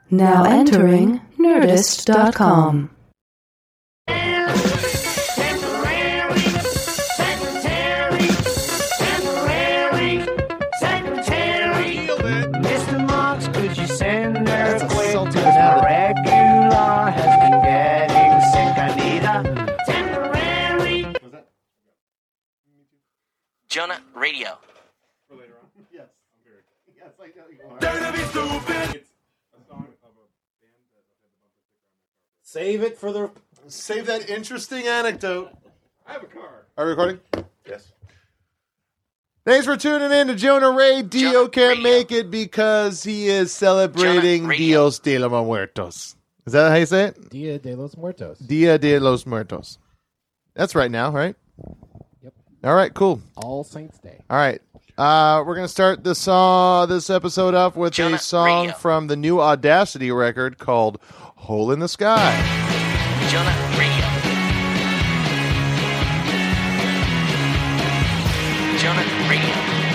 Now entering Nerdist.com. Mr. Marks, could you send her quick? My regular has been getting sick. I need a temporary. Jonah Radio. For later on? Yes, I'm very. Yes, I know you are. Dare to be stupid! It's a song of a band that had the bumper sticker on their car. Save that interesting anecdote. I have a car. Are we recording? Yes. Thanks for tuning in to Jonah Ray. Dio Jonah can't Radio. make it because he is celebrating Jonah Radio. Dios de los Muertos. Is that how you say it? Dia de los Muertos. Dia de los Muertos. That's right now, right? Yep. All right, cool. All Saints Day. All right. We're going to start this episode off with Jonah a song Radio. from the new Audacity record called Hole in the Sky. Jonah Radio. Jonah Radio.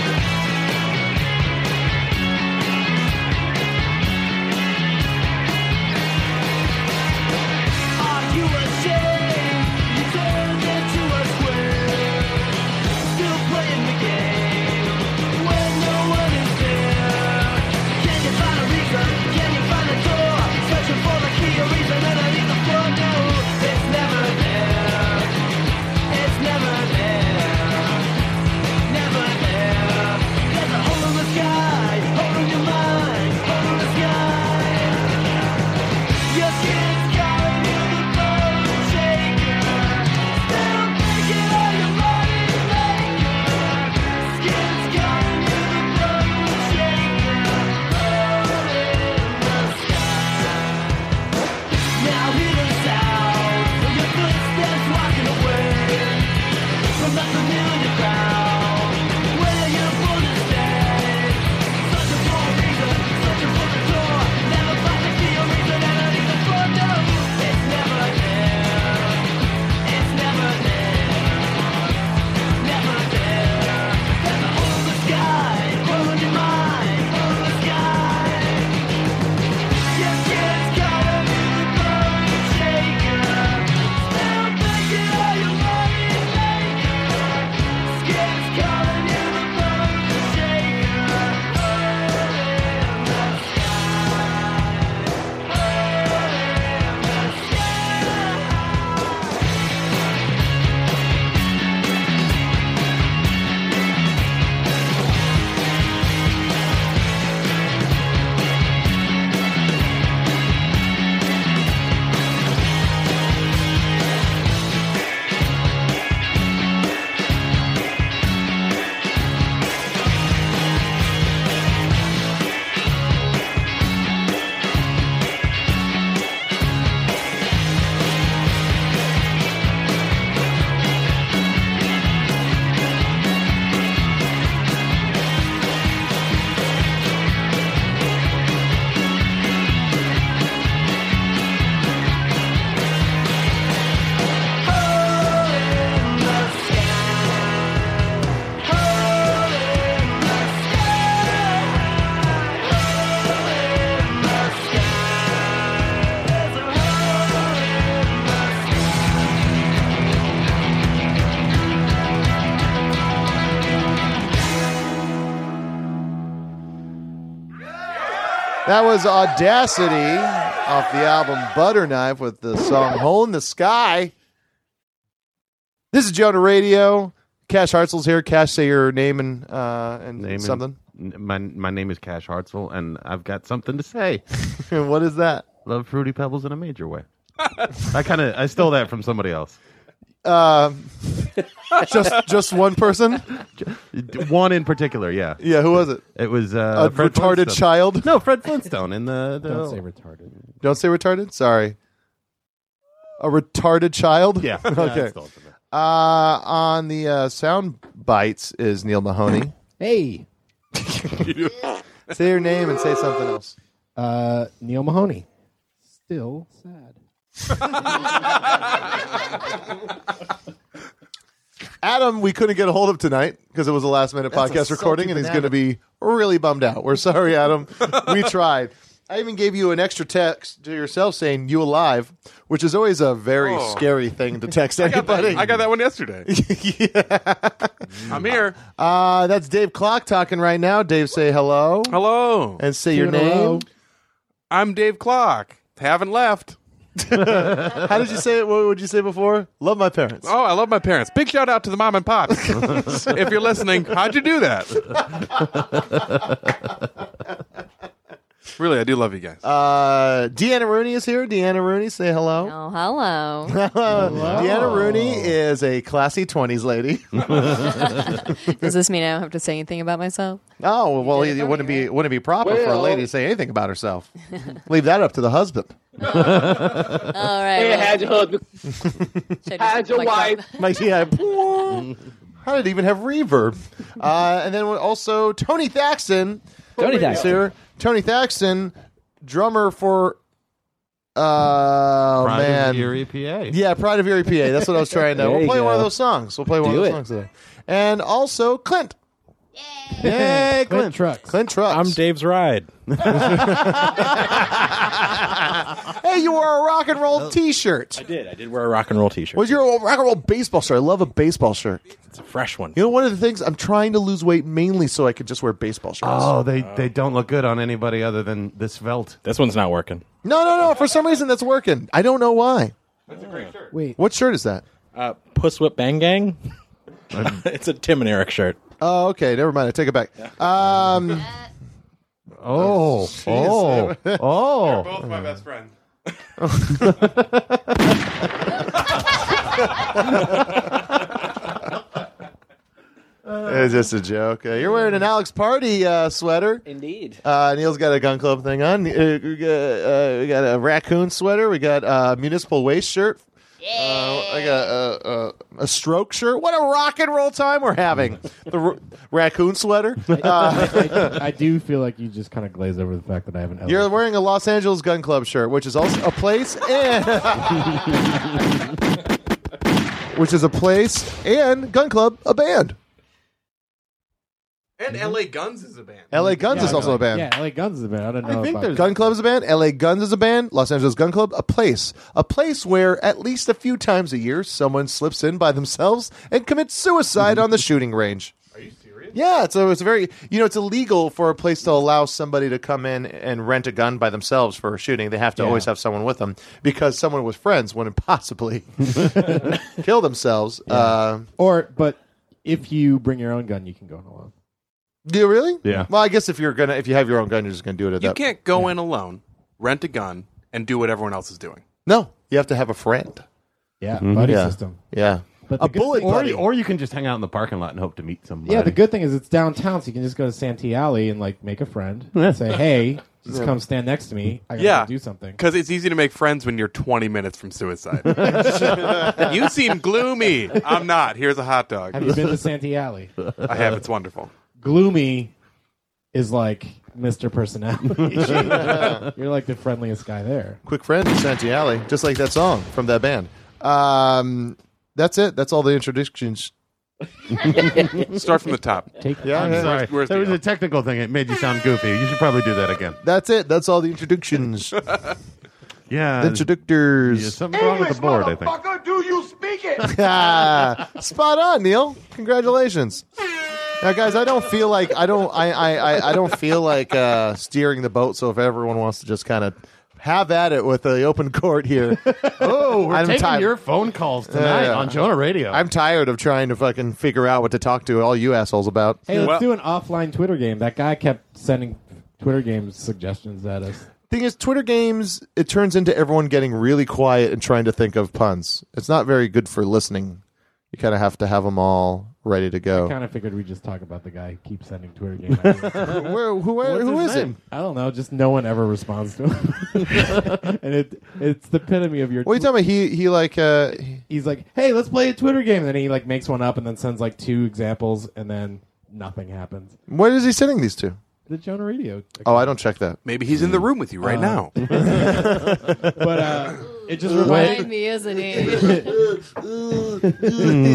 Are you ashamed? You turned into a square. Still playing the game when no one is there. Can you find a reason? Can you find a door? Searching for the key, a reason underneath the floor. No, it's never there. It's never there. Never there. There's a hole in the sky, hole in your mind, hole in the sky. Your skin's calling you the bone shaker. Still thinking of your money maker. Skin's calling you the bone shaker. Hole in the sky. Now hear the sound of your footsteps walking away from that familiar ground where you're born to stay. Searching for a reason, searching for the door. Never find the key or reason underneath the floor. No, it's never there. It's never there. Never there. There's a hole in the sky, hole in your mind, hole in the sky. Your skin's calling you the bone shaker. Still thinking of your money maker. Skin's calling you the bone shaker. That was Audacity off the album Butterknife with the song Hole in the Sky. This is Jonah Radio. Cash Hartzell's here. Cash, say your name and something. My name is Cash Hartzell, and I've got something to say. What is that? Love Fruity Pebbles in a major way. I stole that from somebody else. Just one person? One in particular, yeah. Yeah, who was it? It was A Fred retarded Flintstone. child? No, Fred Flintstone in the Don't say retarded. Don't say retarded? Sorry. A retarded child? Yeah. Okay. I stole it from there. On the sound bites is Neil Mahoney. Hey, Say your name and say something else. Neil Mahoney. Still sad. Adam, we couldn't get a hold of tonight because it was a last minute That's podcast a recording, salty and he's banana. going to be really bummed out. We're sorry, Adam. We tried. I even gave you an extra text to yourself saying "you alive," which is always a very scary thing to text anybody. I got that one yesterday. I'm here. That's Dave Clock talking right now. Dave, say hello. Hello. And say your Hello. name. I'm Dave Clock. Haven't left. How did you say it? What would you say before? Love my parents. Oh, I love my parents. Big shout out to the mom and pops. If you're listening, how'd you do that? Really, I do love you guys. Deanna Rooney is here. Deanna Rooney, say hello. Oh, hello. Deanna Rooney is a classy 20s lady. Does this mean I don't have to say anything about myself? Oh, well, did it it for wouldn't me, be proper for a lady to say anything about herself. Leave that up to the husband. All right. Well, Had your husband, should I just had your like wife. that? Like, yeah. How did it even have reverb? And then also Tony Thaxton. Tony is Thaxton. here. Tony Thaxton, drummer for Pride of Erie, PA. Yeah, Pride of Erie, PA. That's what I was trying to. There We'll you play one of go. those songs. We'll play one of Do those it. songs today. And also Clint. Yay, Clint Trucks. Clint Trucks. I'm Dave's Ride. Hey, you wore a rock and roll T-shirt. I did wear a rock and roll t-shirt. What's your rock and roll baseball shirt? I love a baseball shirt. It's a fresh one. You know, one of the things I'm trying to lose weight mainly so I could just wear baseball shirts. Oh, they don't look good on anybody other than this Svelte. This one's not working. No. For some reason, that's working. I don't know why. Wait, What shirt is that? Puss Whip Bang Gang. It's a Tim and Eric shirt. Oh, okay. Never mind. I take it back. Both my best friend. It's just a joke. You're wearing an Alex Party sweater. Indeed. Neil's got a gun club thing on. We got a raccoon sweater. We got a municipal waste shirt. I got a stroke shirt. What a rock and roll time we're having. The raccoon sweater. I do feel like you just kind of glaze over the fact that I haven't. You're wearing a Los Angeles Gun Club shirt, which is also a place and which is a place and Gun Club, a band. And LA Guns is a band. LA Guns is also a band. Yeah, LA Guns is a band. I don't know. I think about there's- Gun Club is a band. LA Guns is a band. Los Angeles Gun Club, a place where at least a few times a year someone slips in by themselves and commits suicide on the shooting range. Are you serious? Yeah, it's a very it's illegal for a place to allow somebody to come in and rent a gun by themselves for a shooting. They have to always have someone with them because someone with friends wouldn't possibly kill themselves. But if you bring your own gun, you can go in alone. Do you really? Yeah. Well, I guess if you have your own gun, you're just gonna do it at You that. can't go in alone, rent a gun, and do what everyone else is doing. No, you have to have a friend. Yeah, buddy Yeah. system. Yeah. But A the good bullet thing- buddy. Or you can just hang out in the parking lot and hope to meet somebody. Yeah, the good thing is it's downtown, so you can just go to Santee Alley and make a friend. And say, hey, just come stand next to me. I gotta do something. Because it's easy to make friends when you're 20 minutes from suicide. You seem gloomy. I'm not. Here's a hot dog. Have you been to Santee Alley? I have. It's wonderful. Gloomy is like Mr. Personality. You're like the friendliest guy there. Quick friend in Santee Alley, just like that song from that band. That's it. That's all the introductions. Start from the top. Yeah, I'm yeah. sorry. Where's There was the- a technical thing. It made you sound goofy. You should probably do that again. That's it. That's all the introductions. Yeah. Introductors. Something's wrong with the board, I think. do you speak it? Spot on, Neil. Congratulations. Now, guys, I don't feel like I don't feel like steering the boat. So if everyone wants to just kind of have at it with the open court here, Oh, we're I'm taking tired. your phone calls tonight Yeah. on Jonah Radio. I'm tired of trying to fucking figure out what to talk to all you assholes about. Hey, let's Well- do an offline Twitter game. That guy kept sending Twitter game suggestions at us. Thing is, Twitter games, it turns into everyone getting really quiet and trying to think of puns. It's not very good for listening. You kind of have to have them all ready to I go. kind of figured we'd just talk about the guy who keeps sending Twitter game ideas. Who is it? I don't know. Just no one ever responds to him. And it's the epitome of your... What are you talking about? He's like, hey, let's play a Twitter game. And then he makes one up and then sends 2 examples and then nothing happens. What is he sending these to? The Jonah Radio. Oh, I don't check that. Maybe he's in the room with you right now. But it just Behind reminded me, isn't he?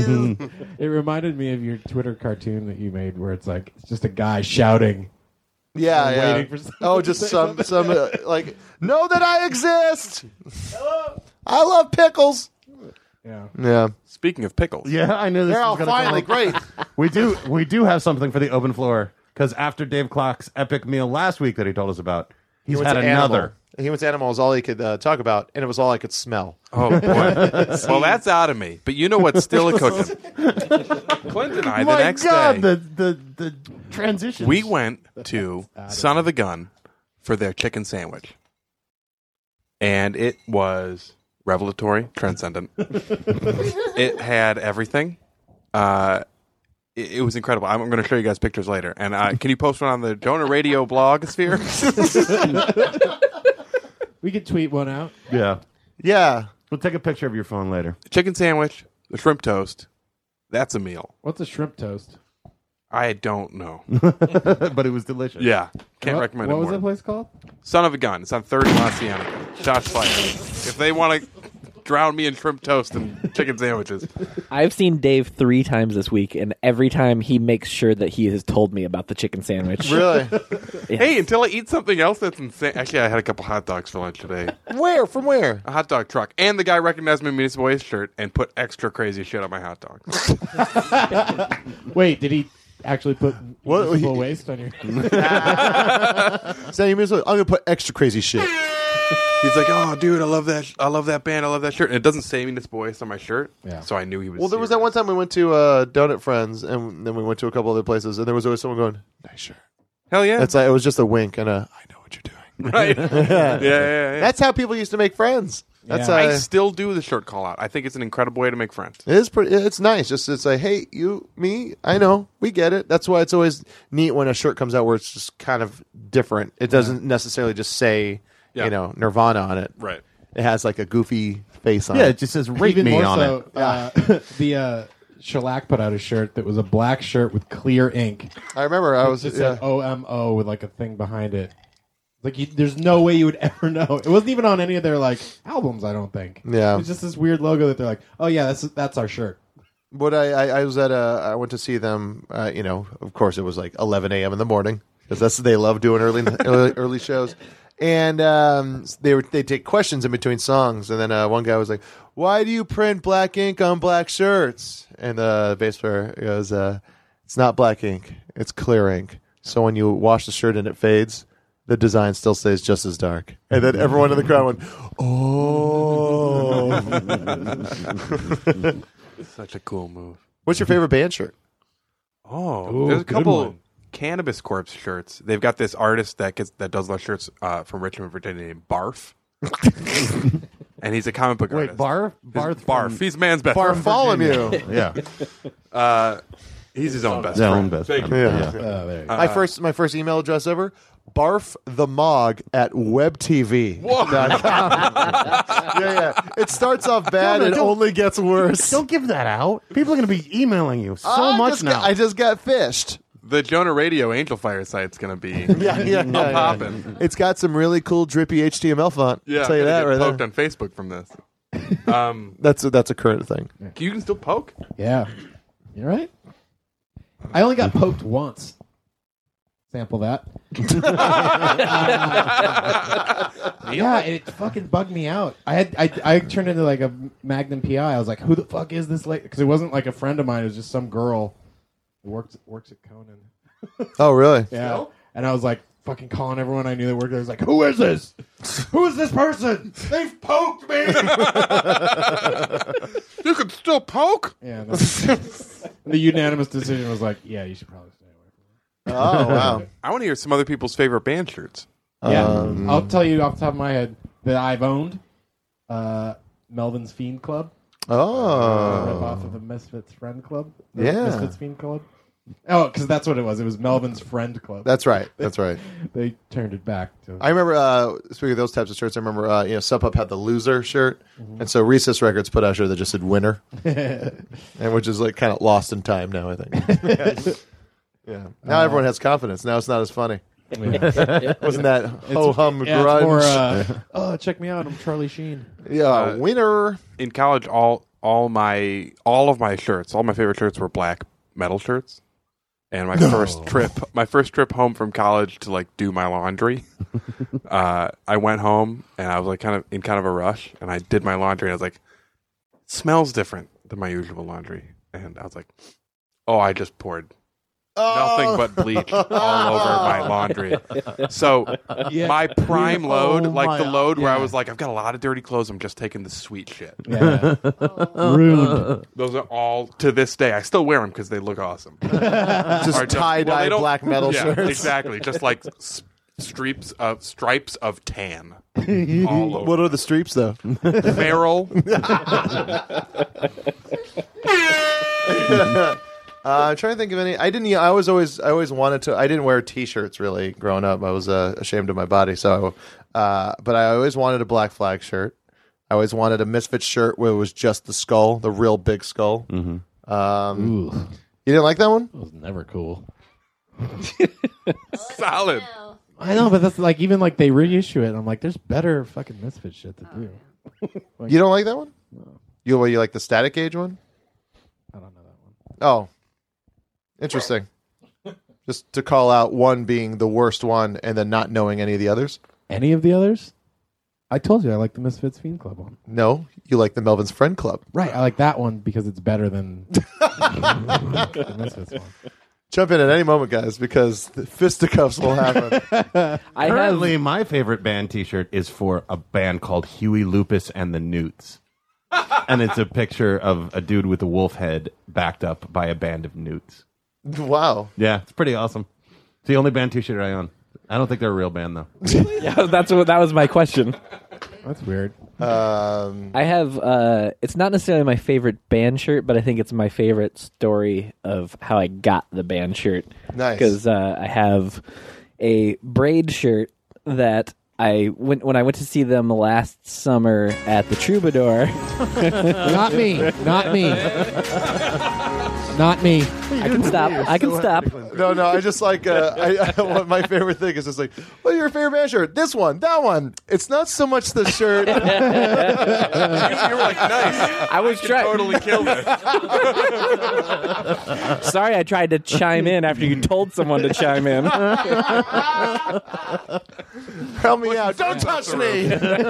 it reminded me of your Twitter cartoon that you made where it's just a guy shouting Yeah, yeah. waiting for someone to just say some like know that I exist. Hello. I love pickles. Yeah. Yeah, Speaking of pickles, Yeah, I knew this they're was all gonna finally come. great. We do have something for the open floor because after Dave Clock's epic meal last week that he told us about, he's went had to another. Animal. He went to Animal was all he could talk about, and it was all I could smell. oh boy. Well, that's out of me. But you know what's still a cooking? Clint and I, the My next God, day, the transition. we went to Son of the Gun for their chicken sandwich, and it was revelatory, transcendent. It had everything. It was incredible. I'm going to show you guys pictures later. And can you post one on the Jonah Radio blog sphere? We could tweet one out. Yeah, Yeah, we'll take a picture of your phone later. Chicken sandwich, the shrimp toast. That's a meal. What's a shrimp toast? I don't know. But it was delicious. Yeah. Can't recommend What it was more. that place called? Son of a Gun. It's on 3rd and La Cienega. Shots fired. If they want to drown me in shrimp toast and chicken sandwiches. I've seen Dave 3 times this week, and every time he makes sure that he has told me about the chicken sandwich. really. Yeah. Hey, until I eat something else that's insane. Actually, I had a couple hot dogs for lunch today. Where? From where? A hot dog truck. And the guy recognized my Municipal Waste shirt and put extra crazy shit on my hot dog. Wait, did he actually put What- municipal waste on your? Saying I'm gonna put extra crazy shit. He's like, "Oh, dude, I love that band. I love that shirt." And it doesn't say Municipal Waste on my shirt. Yeah. So I knew he was Well, there was that one time we went to Donut Friends, and then we went to a couple other places, and there was always someone going, "Nice shirt." Hell yeah. It's like it was just a wink and a I know what you're doing. right. yeah. That's how people used to make friends. That's Yeah. I still do the shirt call out. I think it's an incredible way to make friends. it is pretty. It's nice. Just it's like, hey, you, me, I know, we get it. That's why it's always neat when a shirt comes out where it's just kind of different. It doesn't necessarily just say, Yeah. Nirvana on it. Right. It has like a goofy face on Yeah, it. it just says "rate Even me" more on so, it. the Shellac put out a shirt that was a black shirt with clear ink. I remember I was It said OMO with like a thing behind it. Like there's no way you would ever know. It wasn't even on any of their like albums. I don't think. Yeah. It's just this weird logo that they're like, oh yeah, that's our shirt. But I was at I went to see them. Of course, it was like 11 a.m. in the morning because they love doing early shows. And they take questions in between songs, and then one guy was like, "Why do you print black ink on black shirts?" And the bass player goes, "It's not black ink; it's clear ink. So when you wash the shirt and it fades, the design still stays just as dark." And then everyone in the crowd went, "Oh!" Such a cool move. What's your favorite band shirt? Oh, Ooh, there's a good couple one. Cannabis Corpse shirts. They've got this artist that does those shirts from Richmond, Virginia, named Barf. And he's a comic book Wait, artist. Barf. He's man's best. Bartholomew. Yeah, He's his own best their friend. own best. Thank friend. you. Yeah. There you My first email address ever, barfthemog@webtv.com. yeah. It starts off bad and only gets worse. Don't give that out. People are going to be emailing you so much now. I just got fished. The Jonah Radio Angel Fire site's going to be Yeah. popping. It's got some really cool drippy HTML font. Yeah, I'll tell you I'm that gonna right get poked there. on Facebook from this. That's a current thing. You can still poke? Yeah. You're right. I only got poked once. Sample that. Yeah, it fucking bugged me out. I turned into like a Magnum PI. I was like, who the fuck is this lady? Because it wasn't like a friend of mine. It was just some girl who works at Conan. Oh, really? Yeah. And I was like fucking calling everyone I knew that worked there. I was like, who is this? Who is this person? They've poked me. You can still poke? Yeah. The unanimous decision was like, yeah, you should probably stay away from it. Oh, wow. I want to hear some other people's favorite band shirts. Yeah. I'll tell you off the top of my head that I've owned Melvin's Fiend Club. Rip Oh. off of the Misfits Friend Club. Yeah. Misfits Fiend Club. Oh, because that's what it was. It was Melvin's Friend Club. That's right. That's right. They turned it back to. I remember, speaking of those types of shirts, I remember, Sub Pop had the Loser shirt. And so Recess Records put out a shirt that just said Winner. And which is like kind of lost in time now, I think. Yeah. Now everyone has confidence. Now it's not as funny. Wasn't that ho-hum grunge? It's more, check me out. I'm Charlie Sheen. Yeah, Winner. In college, all of my shirts, all my favorite shirts were black metal shirts. And my first trip home from college to like do my laundry, I went home and I was like kind of a rush, and I did my laundry and I was like, it smells different than my usual laundry, and I was like, oh, I just poured nothing but bleach all over my laundry. So my prime load, like the load where I was like, I've got a lot of dirty clothes, I'm just taking the sweet shit. Yeah. Ruined. Those are all, to this day, I still wear them because they look awesome. Just tie-dye black metal shirts. Exactly. Just like stripes of tan all over. What are the streeps, though? Feral. I'm trying to think of any. I always wanted to. I didn't wear T-shirts really growing up. I was ashamed of my body. So, but I always wanted a Black Flag shirt. I always wanted a Misfits shirt where it was just the skull, the real big skull. Ooh, You didn't like that one? that was never cool. Solid. I know, but that's like even like they reissue it. And I'm like, there's better fucking Misfit shit to do. You don't like that one? No. You like the Static Age one? I don't know that one. Oh, interesting. Just to call out one being the worst one, and then not knowing any of the others. Any of the others? I told you I like the Misfits Fiend Club one. No, you like the Melvin's Friend Club. Right, I like that one because it's better than the Misfits one. Jump in at any moment, guys, because the fisticuffs will happen. Currently, my favorite band T-shirt is for a band called Huey Lupus and the Newts. And it's a picture of a dude with a wolf head backed up by a band of newts. Wow. Yeah, it's pretty awesome. It's the only band T-shirt I own. I don't think they're a real band, though. Yeah, that was my question. That's weird. I have. It's not necessarily my favorite band shirt, but I think it's my favorite story of how I got the band shirt. Nice. Because I have a Braid shirt that when I went to see them last summer at the Troubadour. Not me. Not me. Not me. I can stop. I can stop. No, I just like my favorite thing is just like, what's your favorite band shirt? This one, that one. It's not so much the shirt. You were like, nice. I was trying. Totally killed it. Sorry, I tried to chime in after you told someone to chime in. Help me out. Don't touch me.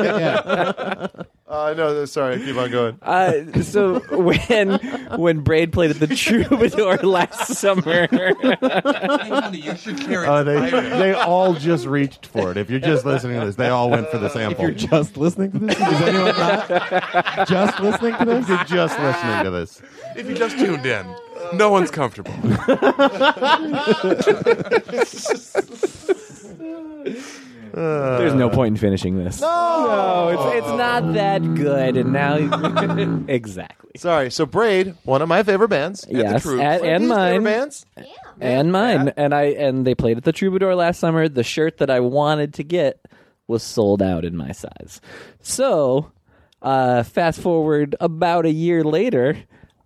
No, sorry. Keep on going. So when Braid played at the Troubadour last summer, You should carry They all just reached for it. If you're just listening to this, they all went for the If sample. you're just listening to this, is anyone not just listening to this? If you're just listening to this. If you just tuned in, no one's comfortable. there's no point in finishing this. No, it's not that good. And now, exactly. Sorry. So Braid, one of my favorite bands. Yes, One of and these mine. favorite bands. And mine, and they played at the Troubadour last summer. The shirt that I wanted to get was sold out in my size. So, fast forward about a year later,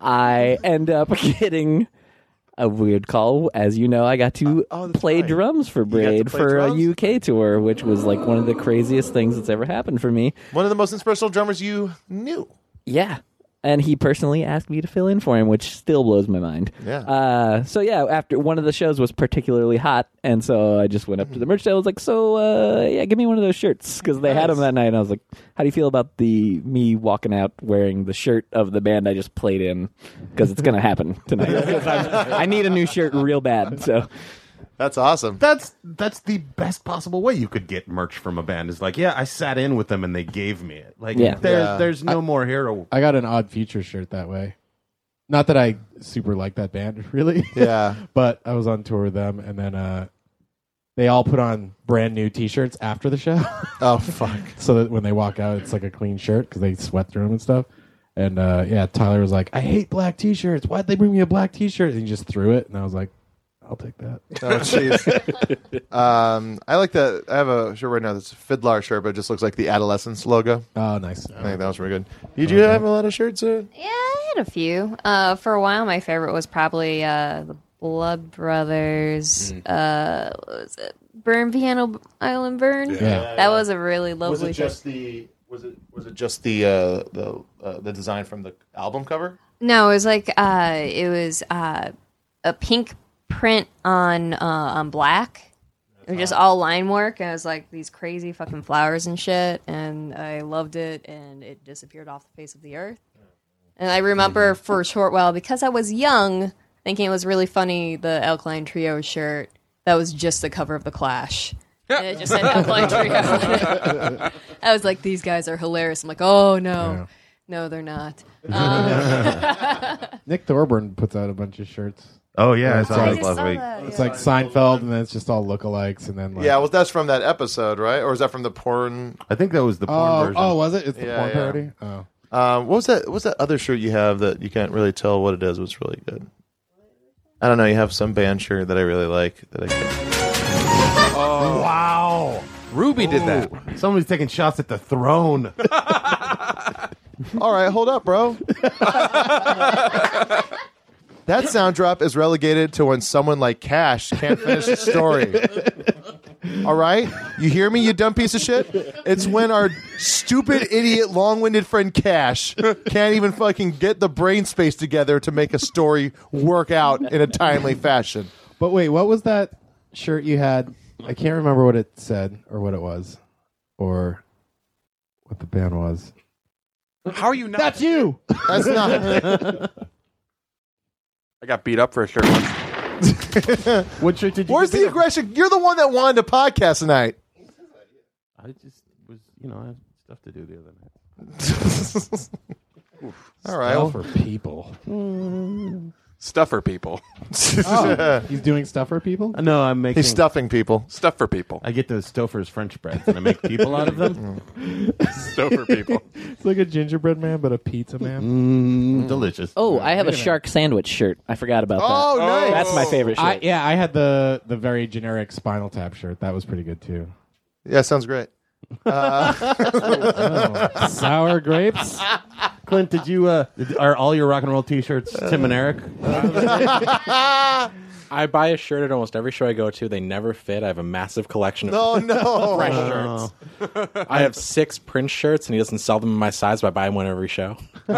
I end up getting a weird call. As you know, I got to play drums for Braid play for drums? a UK tour, which was like one of the craziest things that's ever happened for me. One of the most inspirational drummers you knew. Yeah. And he personally asked me to fill in for him, which still blows my mind. Yeah. So yeah, after one of the shows was particularly hot, and so I just went up to the merch stand. I was like, "So, yeah, give me one of those shirts," because they had them that night. And I was like, "How do you feel about me walking out wearing the shirt of the band I just played in? Because it's gonna happen tonight. I need a new shirt real bad." So That's awesome. That's the best possible way you could get merch from a band. Is like, yeah, I sat in with them and they gave me it. Like, Yeah. there's no more hero. I got an Odd Future shirt that way. Not that I super like that band, really. Yeah. But I was on tour with them, and then they all put on brand new T-shirts after the show. Oh, fuck. So that when they walk out, it's like a clean shirt because they sweat through them and stuff. And yeah, Tyler was like, "I hate black T-shirts. Why'd they bring me a black T-shirt?" And he just threw it, and I was like, "I'll take that." Oh, jeez. I like that. I have a shirt right now that's a Fiddler shirt, but it just looks like the Adolescence logo. Oh, nice. I think that was really good. Did you have a lot of shirts? Yeah, I had a few. For a while, my favorite was probably the Blood Brothers. What was it? Burn Piano Island Burn. Yeah. That was a really lovely shirt. Was it just the design from the album cover? No, it was like it was a pink print on black. It was just all line work, and it was like these crazy fucking flowers and shit, and I loved it, and it disappeared off the face of the earth. And I remember for a short while, because I was young, thinking it was really funny, the Alkaline Trio shirt, that was just the cover of The Clash. And it just said Alkaline Trio. I was like, these guys are hilarious. I'm like, oh, no. Yeah. No, they're not. Nick Thorburn puts out a bunch of shirts. Oh yeah, I saw I this just last saw week. that, It's yeah. like Seinfeld, and then it's just all lookalikes, and then like, Yeah, well, that's from that episode, right? Or is that from the porn? I think that was the porn version. oh, was it? It's the Yeah, porn yeah. parody. Oh, What was that? What's that other shirt you have that you can't really tell what it is? Was really good. I don't know. You have some band shirt that I really like. That I can't. Wow, Ruby did that. somebody's taking shots at the throne. All right, hold up, bro. That sound drop is relegated to when someone like Cash can't finish a story. All right? You hear me, you dumb piece of shit? It's when our stupid, idiot, long-winded friend Cash can't even fucking get the brain space together to make a story work out in a timely fashion. but wait, what was that shirt you had? I can't remember what it said or what it was, or what the band was. How are you not? That's you. That's not... I got beat up for a shirt once. What shirt did you? Where's get the rid of? aggression? You're the one that wanted to podcast tonight. I just was, I had stuff to do the other night. All right. All well- for people. Stuffer people. Oh, he's doing stuff for people. No, I'm making. He's stuffing people. Stuff for people. I get those Stouffer's French breads and I make people out of them. Stuffer people. It's like a gingerbread man, but a pizza man. Delicious. Oh, I have a Wait a minute. shark sandwich shirt. I forgot about Oh, that. nice. That's my favorite shirt. I had the very generic Spinal Tap shirt. That was pretty good too. Yeah, sounds great. Sour grapes. Clint, did you? Are all your rock and roll T-shirts Tim and Eric? I buy a shirt at almost every show I go to. They never fit. I have a massive collection of Oh, no. fresh shirts. I have 6 Prince shirts, and he doesn't sell them in my size, but I buy one every show.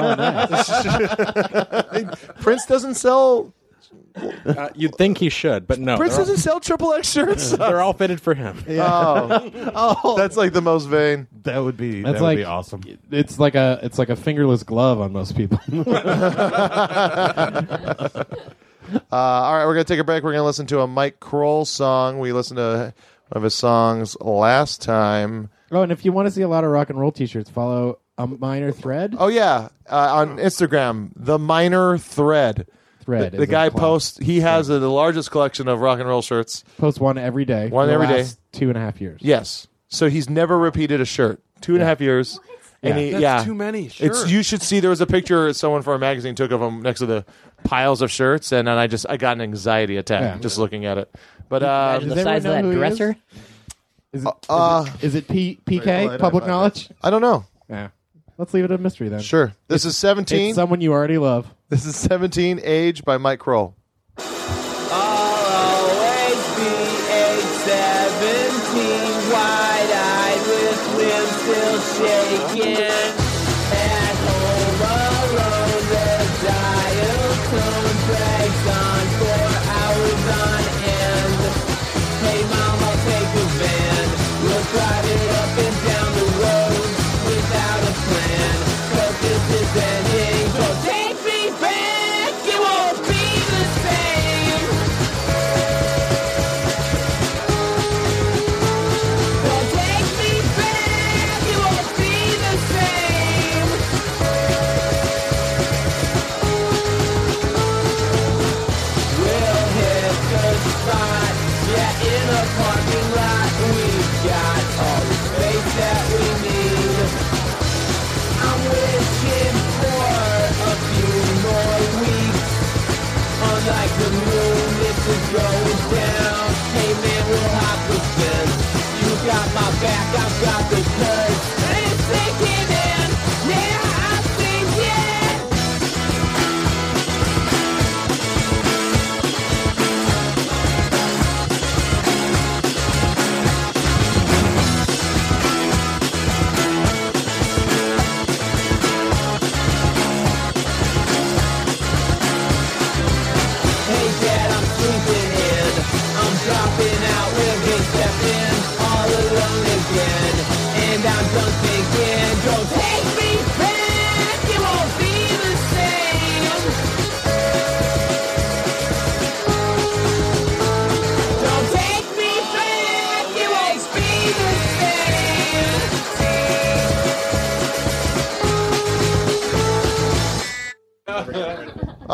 Prince doesn't sell... You'd think he should, but no. Prince they're, doesn't sell triple X shirts? all, they're all fitted for him. Oh, that's like the most vain. That would be. That's that would be like- awesome. It's like a fingerless glove on most people. All right, we're going to take a break. We're going to listen to a Mike Kroll song. We listened to one of his songs last time. Oh, and if you want to see a lot of rock and roll T-shirts, follow A Minor Thread. Oh, yeah, on Instagram, The Minor Thread. Thread. The is a guy club. posts, he has the largest collection of rock and roll shirts. Posts one every day. One for the every day. last 2.5 years. Yes. So he's never repeated a shirt. 2.5 years. And Yeah. he, That's too many. It's you should see. There was a picture someone for a magazine took of him next to the piles of shirts, and then I got an anxiety attack Yeah. just looking at it. But Imagine does the size of everyone know that who he dresser. Is it PK? Wait, Public I- knowledge? I don't know. Yeah. Let's leave it a mystery then. Sure. This is 17. It's someone you already love. This is 17 Age by Mike Kroll. I'll always be age 17, wide-eyed with limbs still shaking. At home alone, the dial tone drags on for hours on end. Hey mom, I'll take a van. We'll drive it up and down the road without a plan. 'Cause this is ending. Don't take me back, it won't be the same. Don't take me back, it won't be the same. We'll hit the spot, yeah, in a parking lot. We've got all the space that we need. I'm wishing for a few more weeks. Unlike the moon, this is going down. Hey man, we'll hop the fence. You got my back, I've got the curse. And it's sinking in, yeah, I'm sinking. Hey dad, I'm sleeping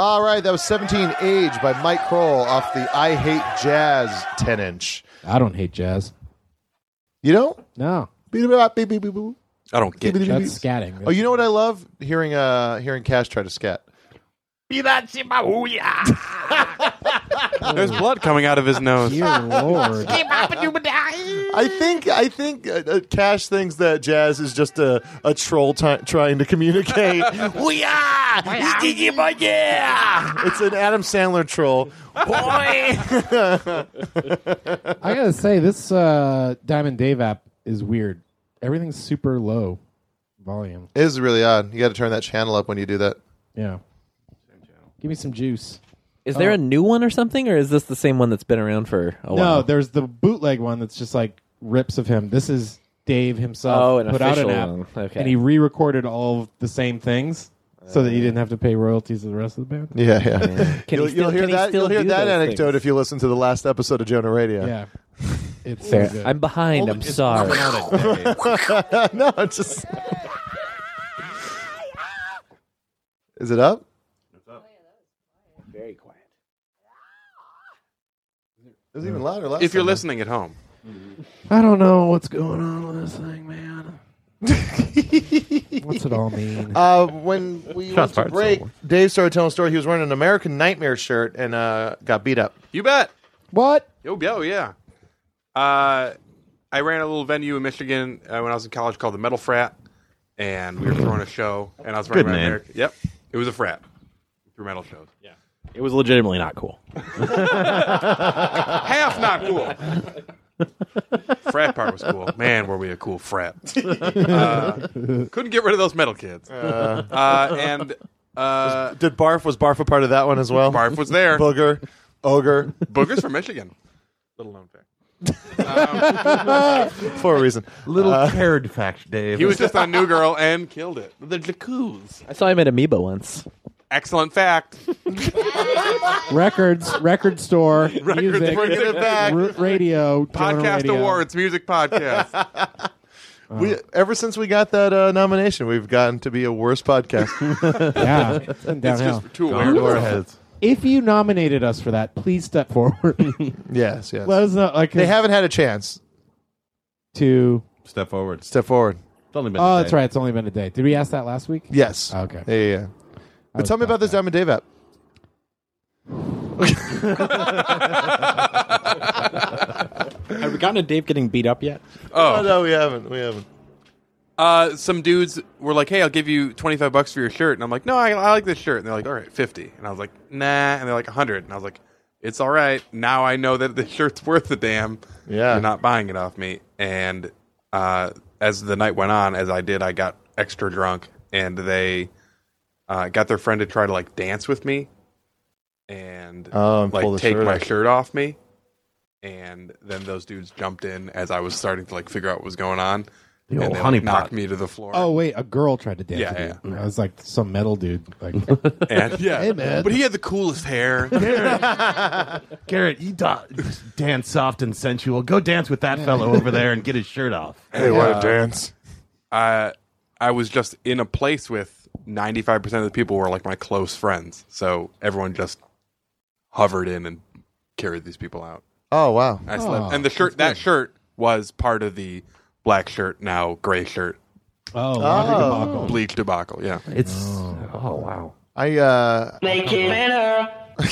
All right, that was 17 Age by Mike Kroll off the I Hate Jazz 10-inch. I don't hate jazz. You don't? No. I don't get it. That's scatting. Oh, you know what I love? Hearing Cash try to scat. There's blood coming out of his nose. Dear Lord. I think Cash thinks that jazz is just a troll trying to communicate. It's an Adam Sandler troll. I gotta say, this Diamond Dave app is weird. Everything's super low volume. It is really odd. You got to turn that channel up when you do that. Yeah. Give me some juice. Is there a new one or something, or is this the same one that's been around for a while? No, there's the bootleg one that's just like rips of him. This is Dave himself Oh, an put out an official app, one. Okay. and he re-recorded all of the same things so that he didn't have to pay royalties to the rest of the band. Yeah. Can he You'll hear can he that. still You'll hear do that those anecdote things? if you listen to the last episode of Jonah Radio. Yeah. It's Fair. so good. I'm behind. I'm sorry. No, it's just. Is it up? Very quiet. It was even louder last If you're time. listening at home, I don't know what's going on with this thing, man. What's it all mean? When we Shots went to fired, break, so- Dave started telling a story. He was wearing an American Nightmare shirt and got beat up. you bet. What? Yo, yeah. I ran a little venue in Michigan when I was in college called the Metal Frat, and we were throwing a show, and I was running Good around name. America. Yep, it was a frat. We threw metal shows. Yeah. It was legitimately not cool. Half not cool. Frat part was cool. Man, were we a cool frat. Couldn't get rid of those metal kids. And Did Barf was Barf a part of that one as well? Barf was there. Booger, Ogre, Booger's from Michigan. Little known fact. for a reason. Little cared fact, Dave. He was just on New Girl and killed it. The Jacuz. I saw him at Amoeba once. Excellent fact. Records, record store, music, bringing it back. Radio, Jonah Podcast Radio. Awards, music podcast. We ever since we got that nomination, we've gotten to be a worse podcast. Yeah, it's been It's downhill. just too Gone to our aware. heads. If you nominated us for that, please step forward. yes. Let us know. Like They haven't had a chance. to. Step forward. Step forward. It's only been Oh, a that's day. right. It's only been a day. Did we ask that last week? Yes. Okay. Yeah. But tell me about this Diamond Dave app. Have we gotten to Dave getting beat up yet? Oh no, we haven't. We haven't. Some dudes were like, "Hey, I'll give you $25 for your shirt," and I'm like, "No, I like this shirt." And they're like, "All right, 50." And I was like, "Nah," and they're like, 100. And I was like, "It's all right. Now I know that the shirt's worth the damn. Yeah. You're not buying it off me." And as the night went on, as I did, I got extra drunk, and they got their friend to try to like dance with me, and And pull the like take shirt my off. shirt off me. And then those dudes jumped in as I was starting to like figure out what was going on. The And old they honey like, knocked pot. me to the floor. Oh wait, a girl tried to dance Yeah, with you. I was like some metal dude. Like, And yeah, Hey, man. but he had the coolest hair. Garrett, you dance soft and sensual. Go dance with that fellow over there and get his shirt off. Hey, what a dance! I was just in a place with 95% of the people were like my close friends, so everyone just hovered in and carried these people out. Oh wow! I slept, and the shirt, that shirt was part of the black shirt, now gray shirt, laundry debacle. bleach debacle. Yeah, It's oh wow. Make it better.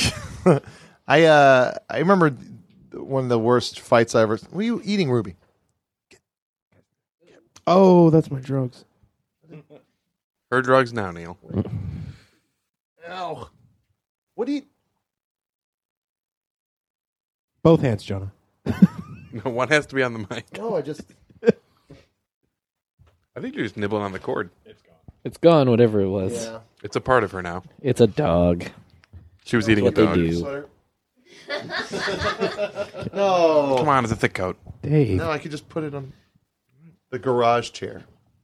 I remember one of the worst fights I ever. Were you eating, Ruby? Oh, that's my drugs. her drugs now, Neil. Ow! What do you? Both hands, Jonah. No, one has to be on the mic. No, I just. I think you're just nibbling on the cord. It's gone, whatever it was. Yeah. It's a part of her now. It's a dog. She was eating a what they dog. do. No. Come on, it's a thick coat. Dave. No, I could just put it on the garage chair.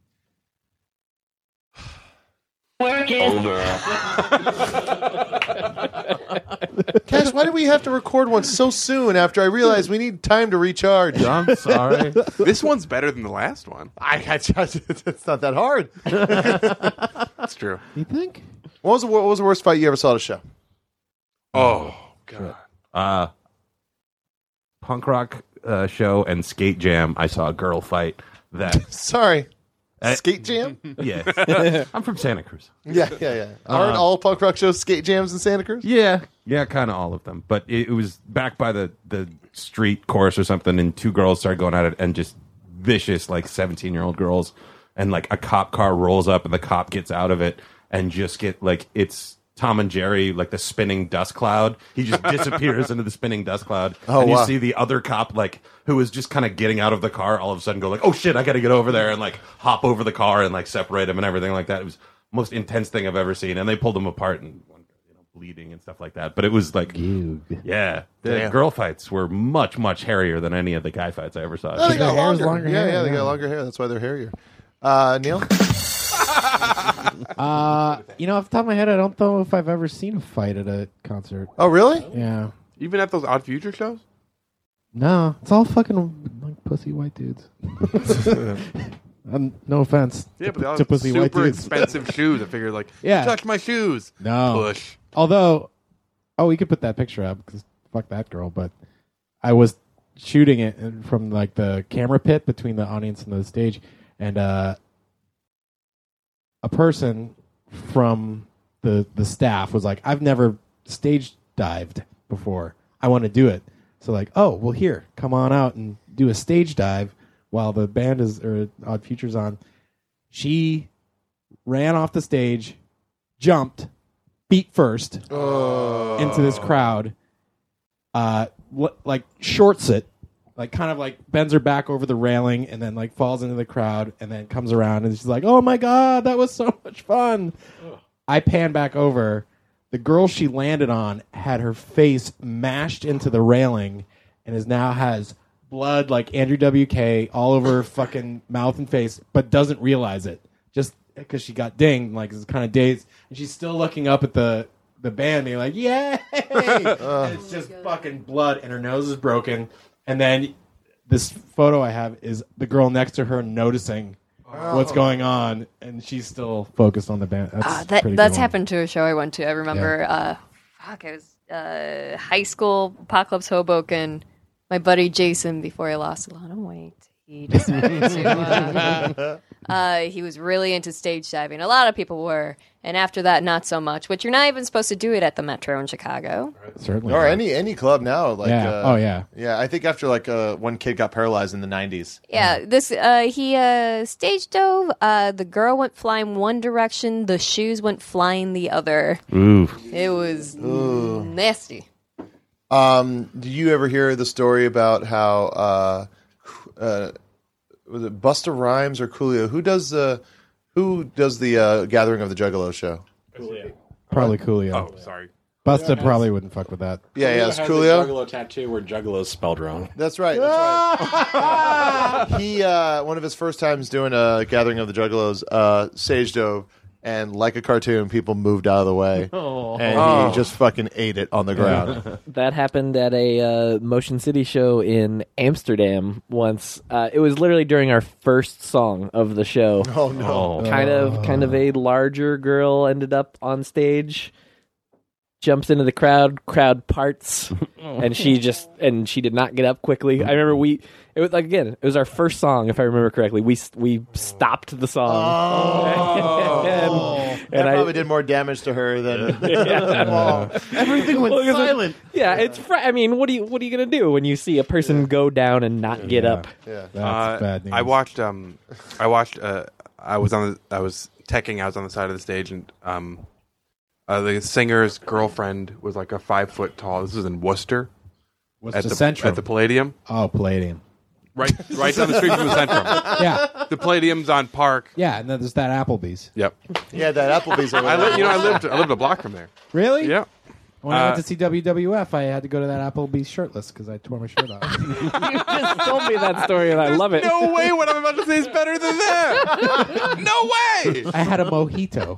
Cash, why did we have to record one so soon after I realized we need time to recharge? I'm sorry. This one's better than the last one. It's not that hard. That's true. You think? What was the worst fight you ever saw at a show? Oh God. Punk rock show and skate jam. I saw a girl fight that. Sorry. Skate jam? Yeah. I'm from Santa Cruz. Yeah. Aren't all punk rock shows skate jams in Santa Cruz? Yeah, kind of all of them. But it was back by the street course or something, and two girls started going at it, and just vicious, like 17-year-old girls, and like a cop car rolls up, and the cop gets out of it, and just get like it's Tom and Jerry, like the spinning dust cloud. He just disappears into the spinning dust cloud, and you see the other cop, like who is just kind of getting out of the car, all of a sudden go like, "Oh shit, I got to get over there," and like hop over the car and like separate him and everything like that. It was the most intense thing I've ever seen, and they pulled him apart and bleeding and stuff like that. But it was like, yeah, the girl fights were much, much hairier than any of the guy fights I ever saw. Oh, they got longer. Yeah, they got longer hair. That's why they're hairier. Neil? Off the top of my head, I don't know if I've ever seen a fight at a concert. Oh, really? Yeah. Even at those Odd Future shows? No, it's all fucking like pussy white dudes. No offense. Yeah, but they all to have pussy white super dudes. expensive shoes. I figured, like, Yeah. touch my shoes. No. Push. Although, we could put that picture up because fuck that girl. But I was shooting it from like the camera pit between the audience and the stage, and a person from the staff was like, "I've never stage dived before. I want to do it." So like, "Oh, well, here, come on out and do a stage dive while the band or Odd Future's on." She ran off the stage, jumped feet first into this crowd, like shorts it, like kind of like bends her back over the railing and then like falls into the crowd and then comes around and she's like, "Oh my God, that was so much fun." I pan back over. The girl she landed on had her face mashed into the railing and now has blood like Andrew WK all over her fucking mouth and face, but doesn't realize it just because she got dinged, like is kind of dazed, and she's still looking up at the band being like, "Yay!" And it's just fucking blood, and her nose is broken. And then this photo I have is the girl next to her noticing what's going on, and she's still focused on the band. That's happened to a show I went to. I remember, it was high school, Apocalypse Hoboken. My buddy Jason, before he lost a lot of weight, he decided to. He was really into stage diving. A lot of people were, and after that, not so much. Which you're not even supposed to do it at the Metro in Chicago. Certainly, or any club now. Like, yeah. Yeah, I think after like one kid got paralyzed in the 90s. Yeah, this he stage dove. The girl went flying one direction. The shoes went flying the other. Ooh. It was nasty. Do you ever hear the story about how was it Busta Rhymes or Coolio? Who does the Gathering of the Juggalo show? Probably Coolio. Oh, sorry. Busta probably wouldn't fuck with that. Yeah, it's has Coolio. a Juggalo tattoo where Juggalo is spelled wrong. That's right. He one of his first times doing a Gathering of the Juggalos, stage dove, and like a cartoon, people moved out of the way, and he just fucking ate it on the ground. That happened at a Motion City show in Amsterdam once. It was literally during our first song of the show. Oh no! Kind of a larger girl ended up on stage, jumps into the crowd parts, and she did not get up quickly. I remember it was like, again, it was our first song, if I remember correctly. We stopped the song. And that probably did more damage to her than Everything went silent. Yeah, it's. I mean, what are you gonna do when you see a person go down and not get up? Yeah, That's bad news. I watched. I was teching. I was on the side of the stage, and the singer's girlfriend was like a 5 foot tall. This was in Worcester. What's at the the Centrum? At the Palladium. Oh, Palladium. Right down the street from the Centrum. Yeah. The Palladium's on Park. Yeah, and then there's that Applebee's. Yep. Yeah, that Applebee's. I lived a block from there. Really? Yeah. When I went to see WWF, I had to go to that Applebee's shirtless because I tore my shirt off. You just told me that story, and I love it. No way! What I'm about to say is better than that. No way! I had a mojito.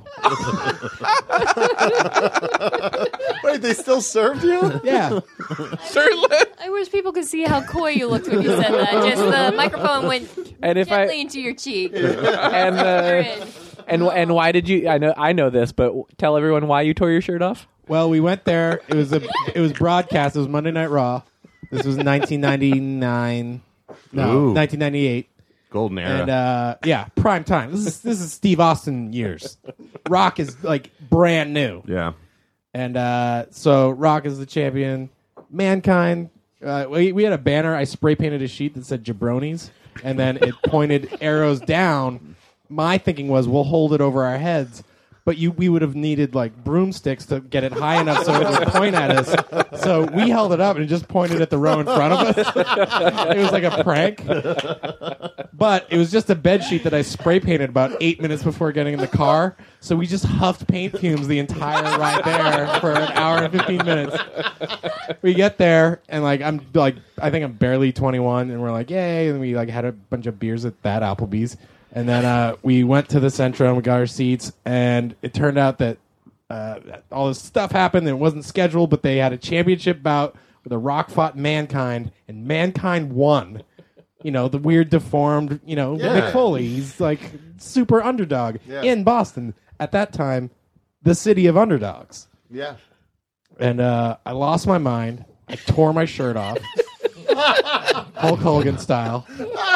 Wait, they still served you? Yeah. Certainly. I wish people could see how coy you looked when you said that. Just the microphone went gently into your cheek. And why did you? I know this, but tell everyone why you tore your shirt off. Well, we went there. It was broadcast. It was Monday Night Raw. This was 1999. No, Ooh. 1998. Golden era. And yeah, prime time. This is Steve Austin years. Rock is like brand new. yeah. And so Rock is the champion. Mankind. We had a banner. I spray painted a sheet that said Jabronis, and then it pointed arrows down. My thinking was we'll hold it over our heads, but we would have needed like broomsticks to get it high enough so it would point at us. So we held it up and it just pointed at the row in front of us. It was like a prank. But it was just a bed sheet that I spray painted about 8 minutes before getting in the car. So we just huffed paint fumes the entire ride there for an hour and 15 minutes. We get there and I think I'm barely 21, and we're like, yay! And we had a bunch of beers at that Applebee's, and then we went to the Centro and we got our seats, and it turned out that all this stuff happened and it wasn't scheduled, but they had a championship bout where The Rock fought Mankind, and Mankind won. You know, the weird, deformed, Mick Foley. He's like super underdog in Boston. At that time, the city of underdogs. Yeah. And I lost my mind. I tore my shirt off. Hulk Hogan style.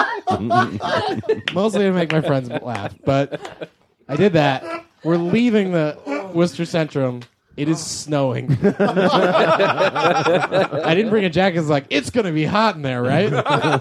Mostly to make my friends laugh. But I did that. We're leaving the Worcester Centrum. It is snowing. I didn't bring a jacket. It's like, it's going to be hot in there, right?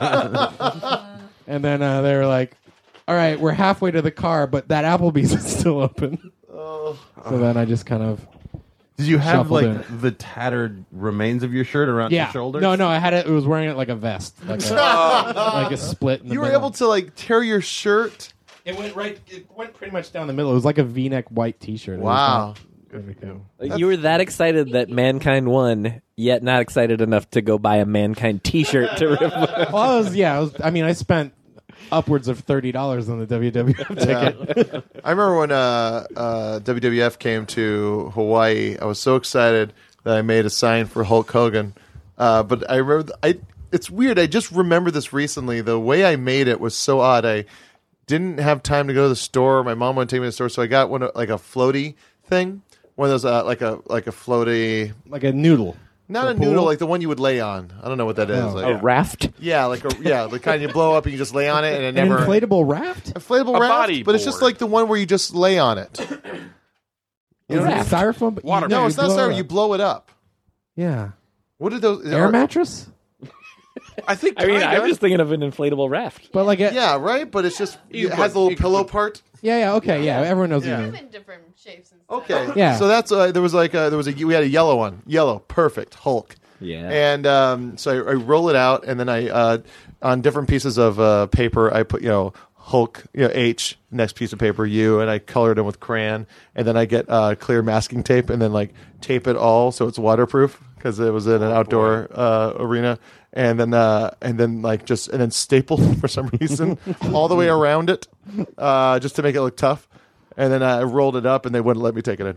And then they were like, all right, we're halfway to the car, but that Applebee's is still open. So then I just kind of... Did you have shuffled like in. the tattered remains of your shirt around your shoulders? No, I had it. It was wearing it like a vest, like a split. In the You were middle. able to tear your shirt. It went right. It went pretty much down the middle. It was like a V-neck white T-shirt. It was Wow. not good to go. You were that excited that Mankind won, yet not excited enough to go buy a Mankind T-shirt to rip. Well, I spent upwards of $30 on the WWF ticket. I remember when WWF came to Hawaii. I was so excited that I made a sign for Hulk Hogan. But I remember, it's weird. I just remember this recently. The way I made it was so odd. I didn't have time to go to the store. My mom wouldn't take me to the store, so I got one like a floaty thing. One of those like a floaty, like a noodle. not For a a pool? noodle, like the one you would lay on. I don't know what that is. Oh. Like, A raft? yeah, the kind you blow up and you just lay on it, and it An never inflatable raft? inflatable A raft. body But it's just board. like the one where you just lay on it. Is it styrofoam? But Water- No, you it's not blow it styrofoam. up. You blow it up. Yeah. What did those Air mattress? I think. I mean, kinda. I'm just thinking of an inflatable raft. But like, Yeah, right. But it's just it has a little pillow part. yeah, okay, yeah. Everyone knows Yeah. what you mean. In different shapes and Okay. Yeah. So that's we had a yellow one. Yellow, perfect. Hulk. Yeah. And so I roll it out, and then I on different pieces of paper I put Hulk, H, next piece of paper U, and I colored them with crayon, and then I get clear masking tape, and then tape it all so it's waterproof because it was in an outdoor arena, and then staple for some reason all the way around it, just to make it look tough. And then I rolled it up, and they wouldn't let me take it in.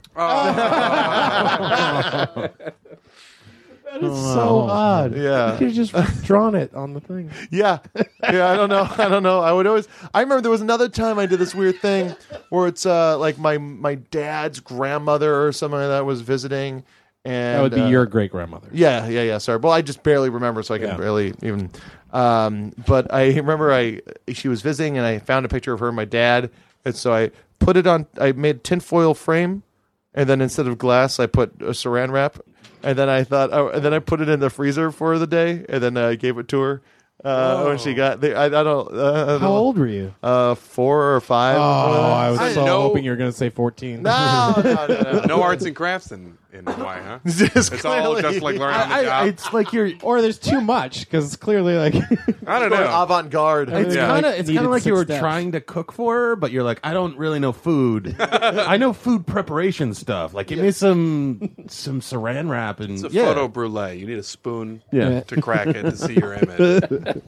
That is so odd. Yeah. You could have just drawn it on the thing. Yeah. I don't know. I remember there was another time I did this weird thing where it's like my dad's grandmother or something like that was visiting, and That would be your great grandmother. Yeah. Sorry. Well, I just barely remember, so I can barely even. But I remember she was visiting, and I found a picture of her and my dad, and so I put it on. I made tinfoil frame, and then instead of glass, I put a Saran wrap. And then I thought, and then I put it in the freezer for the day, and then I gave it to her when she got. I don't. How old were you? 4 or 5. Oh, I was I so know- hoping you were going to say 14. No. No arts and crafts in Hawaii, huh? Just It's all clearly- just like learning on the job. It's like you're. Or there's too much because clearly, like, I don't know. Avant-garde. It's Yeah. kind of Needed like you 6 were steps. trying to cook for her, but you're like, I don't really know food. I know food preparation stuff. Like, give me some Saran wrap and It's a photo brulee. You need a spoon Yeah. to crack it to see your image.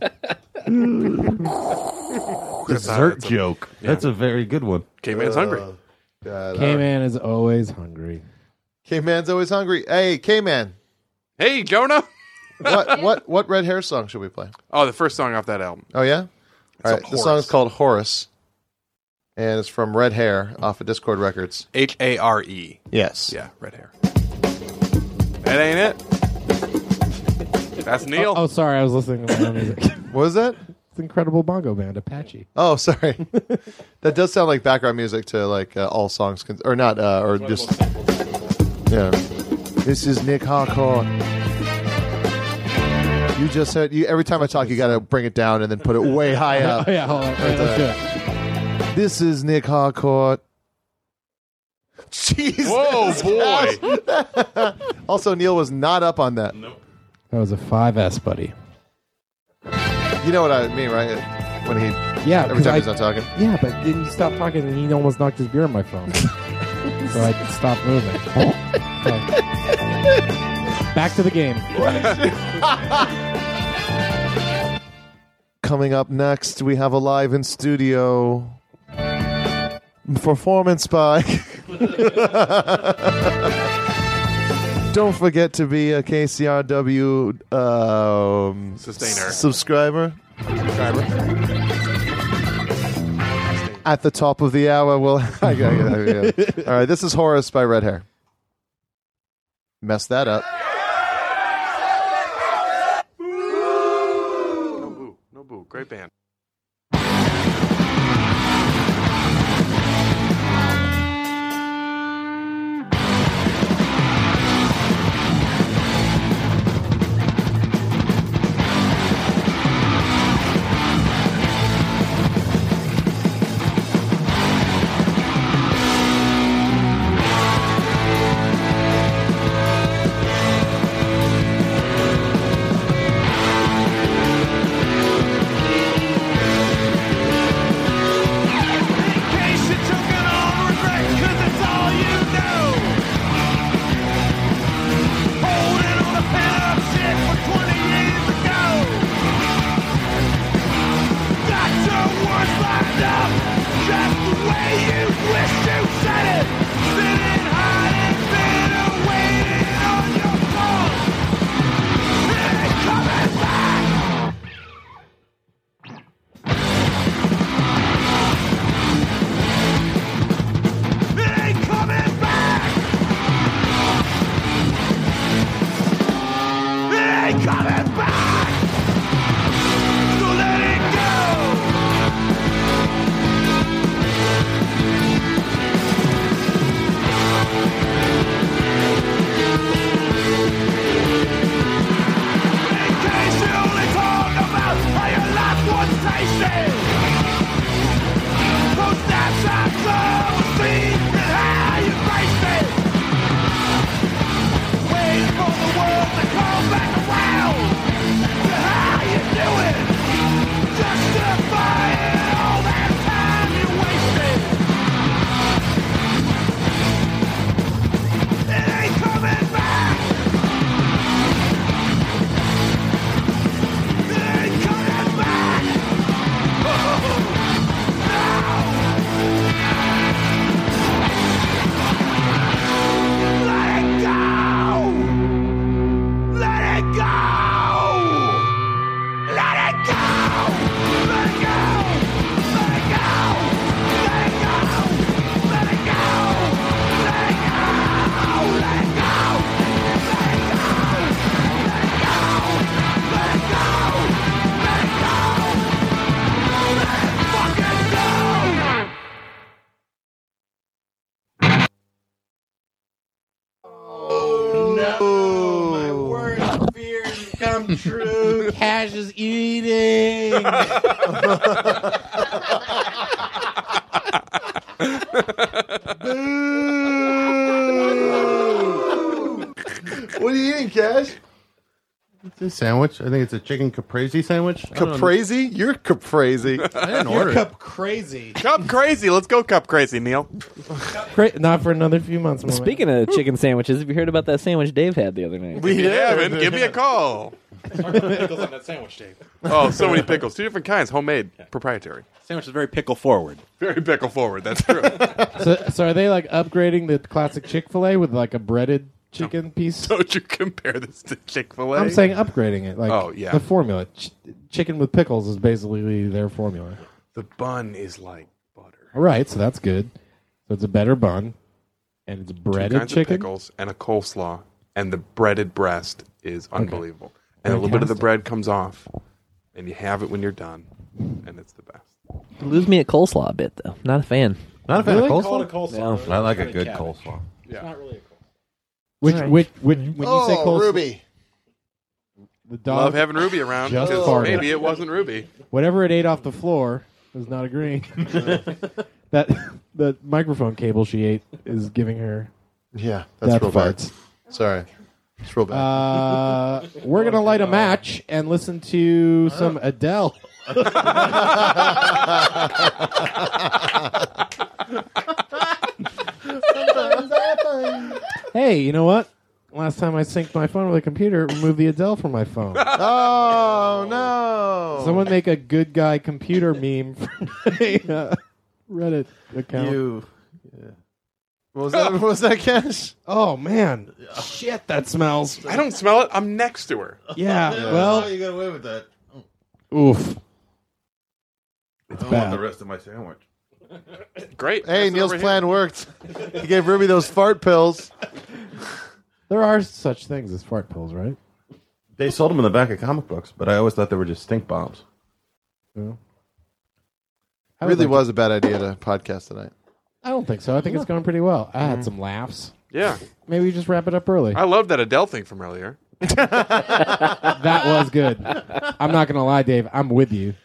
Dessert joke. That's a very good one. K-Man's hungry. God, K-Man is always hungry. K-Man's always hungry. Hey, K-Man. Hey, Jonah. What Red Hair song should we play? Oh, the first song off that album. Oh yeah. It's All right. The Horace. song is called Horace, and it's from Red Hair off of Discord Records. H-A-R-E. Yes. Yeah, red hair. That ain't it. That's Neil. Oh, sorry, I was listening to my own music. What was that? It's Incredible Bongo Band, Apache. Oh, sorry. That does sound like background music to like all songs, or not, or just. Yeah. This is Nick Harcourt. You just heard. Every time I talk, you got to bring it down and then put it way high up. Oh, yeah, hold on. Let's do it. This is Nick Harcourt. Jesus. Whoa, boy. Also, Neil was not up on that. That was a 5S, buddy. You know what I mean, right? When he, Yeah, every 'cause time he's not talking. Yeah, but then you stopped talking and he almost knocked his beer on my phone. So I stopped moving. Okay. Back to the game. Coming up next, we have a live in studio performance by. Don't forget to be a KCRW Sustainer. subscriber. At the top of the hour, we'll. All right, this is Horace by Red Hair. Messed that up. No boo. No boo. Great band. Come true. Cash is eating. What are you eating, Cash? It's a sandwich. I think it's a chicken caprese sandwich. Caprese? You're caprese. I didn't order it. Cup crazy. Cup crazy. Let's go cup crazy, Neil. Not for another few months. Speaking of chicken sandwiches, have you heard about that sandwich Dave had the other night? We haven't. Give me a call. Pickles on that sandwich, Dave. Oh, so many pickles. 2 different kinds. Homemade. Proprietary. Sandwich is very pickle forward. Very pickle forward. That's true. So are they like upgrading the classic Chick-fil-A with like a breaded chicken piece? Don't you compare this to Chick-fil-A? I'm saying upgrading it. Like, Oh, yeah. the formula. Chicken with pickles is basically their formula. The bun is like butter. All right, so that's good. So it's a better bun, and it's 2 breaded kinds chicken. of pickles and a coleslaw and the breaded breast is unbelievable. And a little bit of the Fantastic. bread comes off, and you have it when you're done, and it's the best. You lose me at coleslaw a bit, though. Not a fan. Not a fan Really? of Call it coleslaw. a coleslaw. No. I like a It's good cabbage. coleslaw. It's not really a coleslaw. Which, All right. when you say coleslaw, Ruby. the dog, Love having Ruby around Just because farted. maybe it wasn't Ruby. whatever it ate off the floor is not agreeing. that the microphone cable she ate is giving her Yeah, that's death real bad. farts. Sorry. It's real bad. We're gonna light a match and listen to some Adele. Hey, you know what? Last time I synced my phone with a computer, it removed the Adele from my phone. Oh, no. Someone make a good guy computer meme from a Reddit account. What was that, Cash? Oh man, shit! That smells. I don't smell it. I'm next to her. Yeah. Well, you got away with that. oof. I bad. want the rest of my sandwich. Great. Hey, That's Neil's over plan worked. He gave Ruby those fart pills. There are such things as fart pills, right? They sold them in the back of comic books, but I always thought they were just stink bombs. Yeah. It really was a bad idea to podcast tonight. I don't think so. I think it's going pretty well. I had some laughs. Yeah. Maybe we just wrap it up early. I love that Adele thing from earlier. That was good. I'm not going to lie, Dave. I'm with you.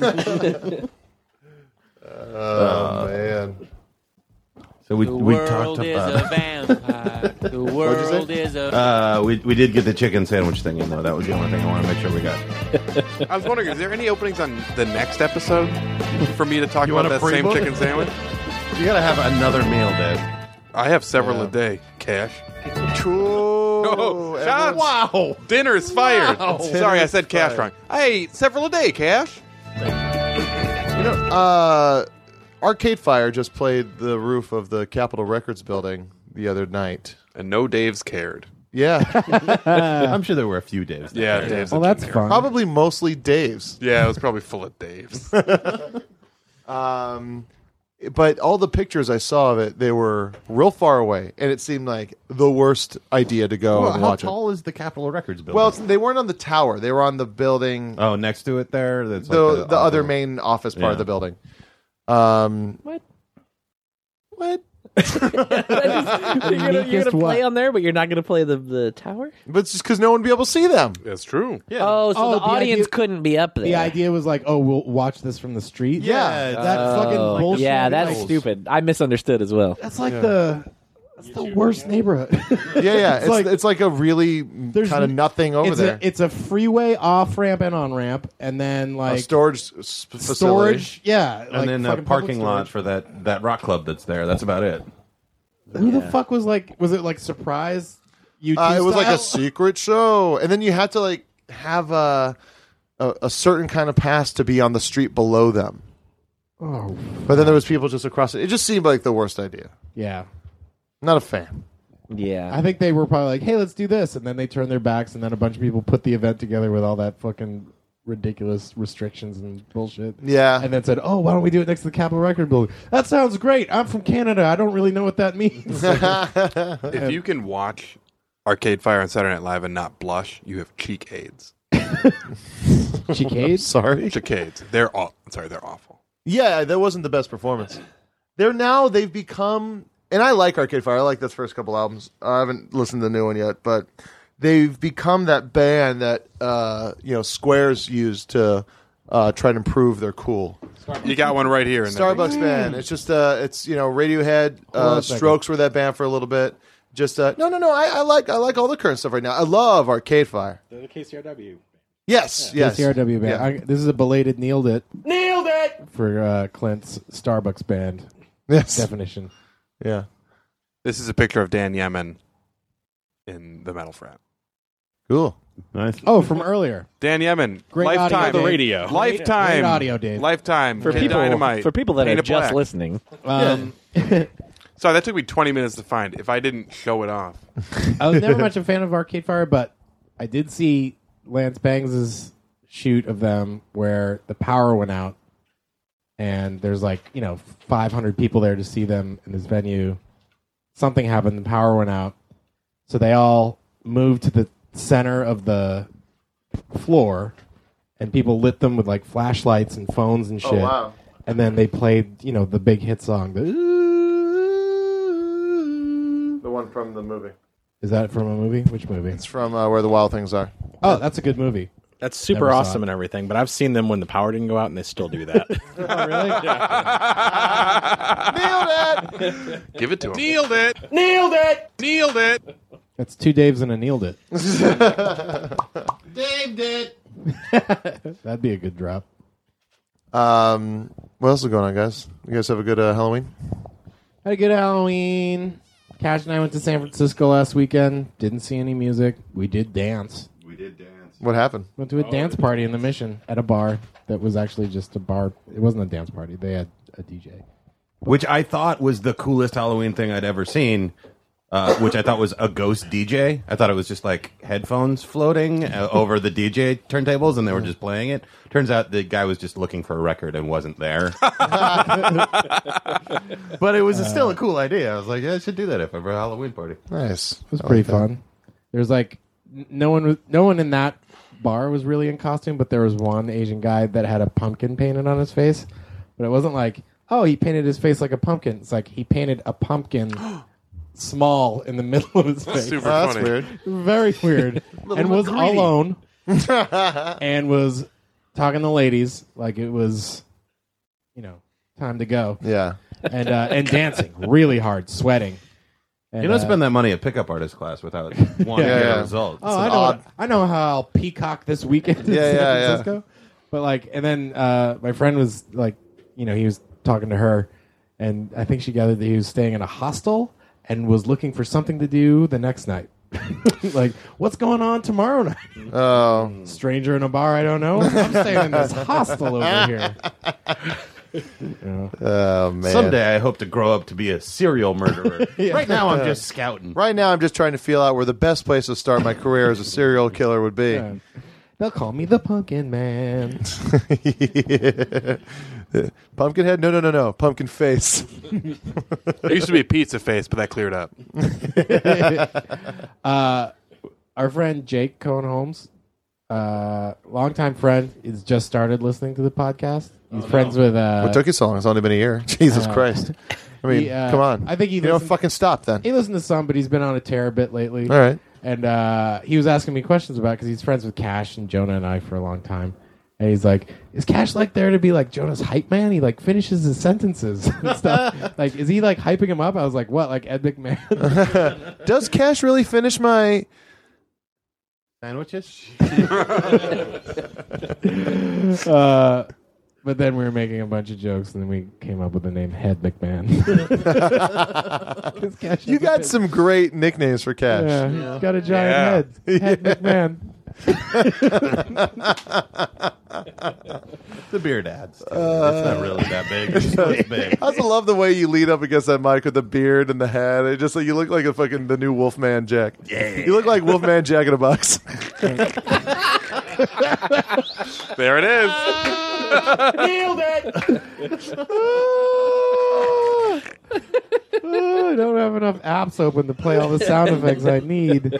Oh, man. So we talked about vampire. The world is a. we did get the chicken sandwich thing in though. That was the only thing I want to make sure we got. I was wondering, is there any openings on the next episode for me to talk You about want that a same pre-book? chicken sandwich? You gotta have another meal, Dave. I have several Yeah. a day. Cash. Cool. Oh, shots. Wow. Dinner is fired. Sorry, I said cash wrong. I ate several a day, Cash. You know, Arcade Fire just played the roof of the Capitol Records building the other night. And no Dave's cared. Yeah. I'm sure there were a few days. Yeah, Dave's. Well, that's fun. Probably mostly Dave's. Yeah, it was probably full of Dave's. But all the pictures I saw of it, they were real far away, and it seemed like the worst idea to go Well, and how watch tall is the Capitol Records building? Well, they weren't on the tower; they were on the building, oh, next to it there. That's the other main office part of Yeah. the building. What? What? You're gonna Weakest play what? on there, but you're not gonna play the tower. But it's just because no one would be able to see them. That's true. Oh, so Oh, the the audience idea- couldn't be up there. The idea was like, oh, we'll watch this from the street. Yeah, that fucking Oh, bullshit. yeah, that's Like, stupid. I misunderstood as well. That's like that's the worst neighborhood. Yeah. It's It's like a really There's kind of nothing over it's there. it's a freeway off ramp and on ramp, and then A like storage facility. storage. Yeah, and like then a fucking public parking lot for that rock club that's there. That's about it. Who the fuck was like? Was it like surprise? YouTube It was like a style? secret show, and then you had to like have a certain kind of pass to be on the street below them. Oh, But then there was people just across it. It just seemed like the worst idea. yeah. Not a fan. Yeah. I think they were probably like, "Hey, let's do this," and then they turned their backs, and then a bunch of people put the event together with all that fucking ridiculous restrictions and bullshit. Yeah. And then said, "Oh, why don't we do it next to the Capitol Record building?" That sounds great. I'm from Canada. I don't really know what that means. If you can watch Arcade Fire on Saturday Night Live and not blush, you have cheek aids. Chicade? Sorry. Cheek aids. They're awful. Yeah, that wasn't the best performance. They've become, and I like Arcade Fire. I like those first couple albums. I haven't listened to the new one yet, but they've become that band that Squares used to try to improve their cool. You got one right here. In there. Starbucks band. It's just it's Radiohead, on a second. Strokes were that band for a little bit. Just no. I like all the current stuff right now. I love Arcade Fire. They're the KCRW. Yes. KCRW band. Yeah. This is a belated nailed it for Clint's Starbucks band Yes. definition. Yeah. This is a picture of Dan Yemen in the Metal Frat. Cool. Nice. Oh, from earlier. Dan Yemen, Great lifetime, audio, Dave. radio. lifetime, Great audio, Dave. lifetime for Kid people Dynamite, for people that are Painted just Black. listening. Sorry, that took me 20 minutes to find. If I didn't show it off, I was never much a fan of Arcade Fire, but I did see Lance Bangs' shoot of them where the power went out, and there's 500 people there to see them in this venue. Something happened, the power went out, so they all moved to the center of the floor, and people lit them with like flashlights and phones and shit. wow. And then they played, the big hit song. The one from the movie. Is that from a movie? Which movie? It's from Where the Wild Things Are. Oh, that's a good movie. That's super Never saw awesome it. and everything, but I've seen them when the power didn't go out, and they still do that. Oh, really? Nailed it! Give it to him. Nailed it! Nailed it! Nailed it! That's 2 Daves and a nailed it. Dave did. That'd be a good drop. What else is going on, guys? You guys have a good Halloween? Had a good Halloween. Cash and I went to San Francisco last weekend. Didn't see any music. We did dance. We did dance. What happened? Went to a dance party in the Mission at a bar that was actually just a bar. It wasn't a dance party. They had a DJ. Which I thought was the coolest Halloween thing I'd ever seen. Which I thought was a ghost DJ. I thought it was just like headphones floating over the DJ turntables, and they were just playing it. Turns out the guy was just looking for a record and wasn't there. But it was still a cool idea. I was like, yeah, I should do that if ever a Halloween party. Nice. It was pretty fun. There's like no one in that bar was really in costume, but there was one Asian guy that had a pumpkin painted on his face. But it wasn't like, oh, he painted his face like a pumpkin. It's like he painted a pumpkin small in the middle of his face. Super That's funny. weird. Very weird. And was McGreedy. alone and was talking to ladies like it was, time to go. Yeah. And dancing really hard, sweating. And, You don't spend that money at pickup artist class without wanting Yeah, to get yeah. a result. Oh, I know how I'll peacock this weekend in San Francisco. But and then my friend was like, he was talking to her, and I think she gathered that he was staying in a hostel and was looking for something to do the next night. Like, what's going on tomorrow night? Oh. Stranger in a bar I don't know. I'm staying in this hostel over here. Oh, man. Someday I hope to grow up to be a serial murderer. Right now I'm just scouting. Right now, I'm just trying to feel out where the best place to start my career as a serial killer would be. Yeah. They'll call me the Pumpkin Man. Pumpkinhead? No. Pumpkin face. There used to be Pizza Face, but that cleared up. Our friend Jake Cohen Holmes, longtime friend, is just started listening to the podcast. He's friends with. What took you so long? It's only been a year. Jesus Christ. I mean, come on. I think he don't fucking stop then. He listened to some, but he's been on a tear a bit lately. All right. And he was asking me questions about it because he's friends with Cash and Jonah and I for a long time. And he's like, is Cash there to be like Jonah's hype man? He finishes his sentences and stuff. Is he hyping him up? I was like, what? Like Ed McMahon? Does Cash really finish my Sandwiches? But then we were making a bunch of jokes, and then we came up with the name Head McMahon. You got some great nicknames for Cash. Yeah. Got a giant head. Head McMahon. The beard adds. It's not really that big. It's not big. I also love the way you lead up against that mic with the beard and the hat. It just you look like the new Wolfman Jack. Yeah. You look like Wolfman Jack in a box. There it is. Nailed it! I don't have enough apps open to play all the sound effects I need.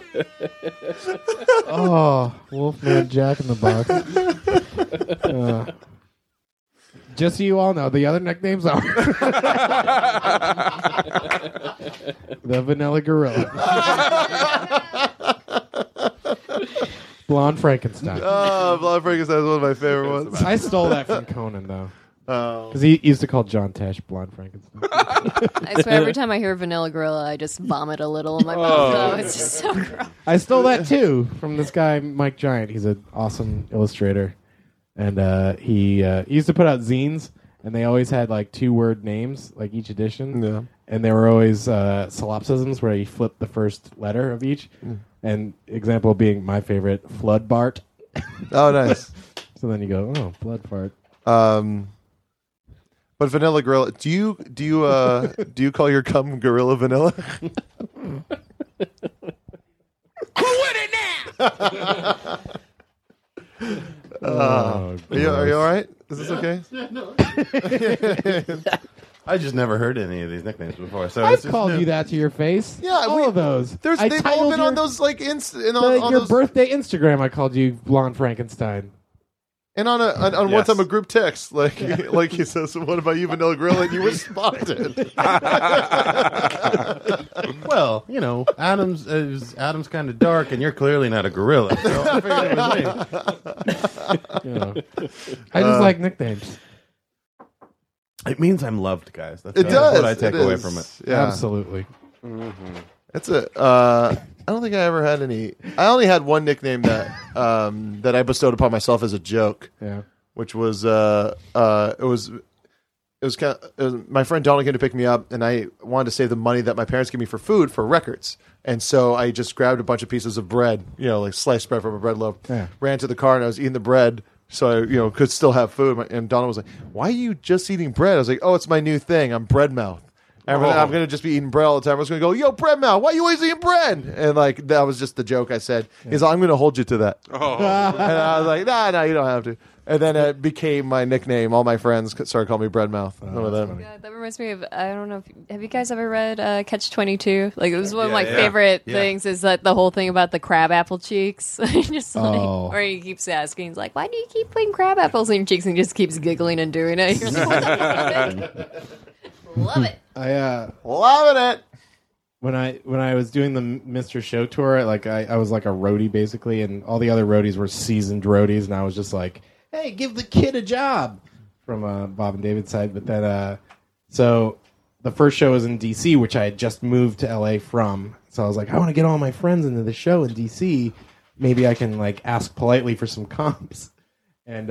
Oh, Wolfman Jack in the box. Just so you all know, the other nicknames are the Vanilla Gorilla, Blonde Frankenstein. Oh, Blonde Frankenstein is one of my favorite ones. I stole that from Conan, though. Because he used to call John Tesh Blonde Frankenstein. I swear, every time I hear Vanilla Gorilla, I just vomit a little in my mouth. Though. It's just so gross. I stole that, too, from this guy, Mike Giant. He's an awesome illustrator. And he used to put out zines, and they always had, 2-word names, each edition. Yeah. And they were always solipsisms, where you flip the first letter of each. And example being my favorite, Flood Bart. Oh, nice. So then you go, oh, Blood Fart. But Vanilla Gorilla, do you call your cum Gorilla Vanilla? Who with it now? Oh, are you all right? Is this okay? No. I just never heard any of these nicknames before. So I've it's just called new. you that to your face. Yeah, all of those. They've all titled been on those like on your those, birthday Instagram. I called you Blonde Frankenstein. and on one Yes. time a group text like he says, "What about you, Vanilla Gorilla?" And you responded. Well, Adam's kind of dark, and you're clearly not a gorilla. So I figured it was me. I just like nicknames. It means I'm loved, guys. That's It does. what I take It away is. from it. Yeah. Absolutely. It's I don't think I ever had any. I only had one nickname that that I bestowed upon myself as a joke. Yeah. Which was it was kind of, my friend Donald came to pick me up, and I wanted to save the money that my parents give me for food for records, and so I just grabbed a bunch of pieces of bread, like sliced bread from a bread loaf, ran to the car, and I was eating the bread. So I, could still have food. And Donald was like, "Why are you just eating bread?" I was like, "Oh, it's my new thing. I'm bread mouth. I'm going to just be eating bread all the time." I was going to go, "Yo, bread mouth, why are you always eating bread?" And like that was just the joke I said. He's like, "I'm going to hold you to that." Oh. And I was like, "No, you don't have to." And then it became my nickname. All my friends started calling me bread mouth. One of them. Yeah, that reminds me of, I don't know, have you guys ever read Catch-22? Like, it was one of my Yeah. favorite Yeah. things is that the whole thing about the crab apple cheeks. Just like, Oh. or he keeps asking, he's like, why do you keep putting crab apples in your cheeks? And he just keeps giggling and doing it. You're like, what the fuck? Love it. I Loving it. when I was doing the Mr. Show tour, I was like a roadie basically, and all the other roadies were seasoned roadies, and I was just like, "Hey, give the kid a job," from Bob and David's side. But then, so the first show was in D.C., which I had just moved to L.A. from. So I was like, I want to get all my friends into the show in D.C. Maybe I can ask politely for some comps. And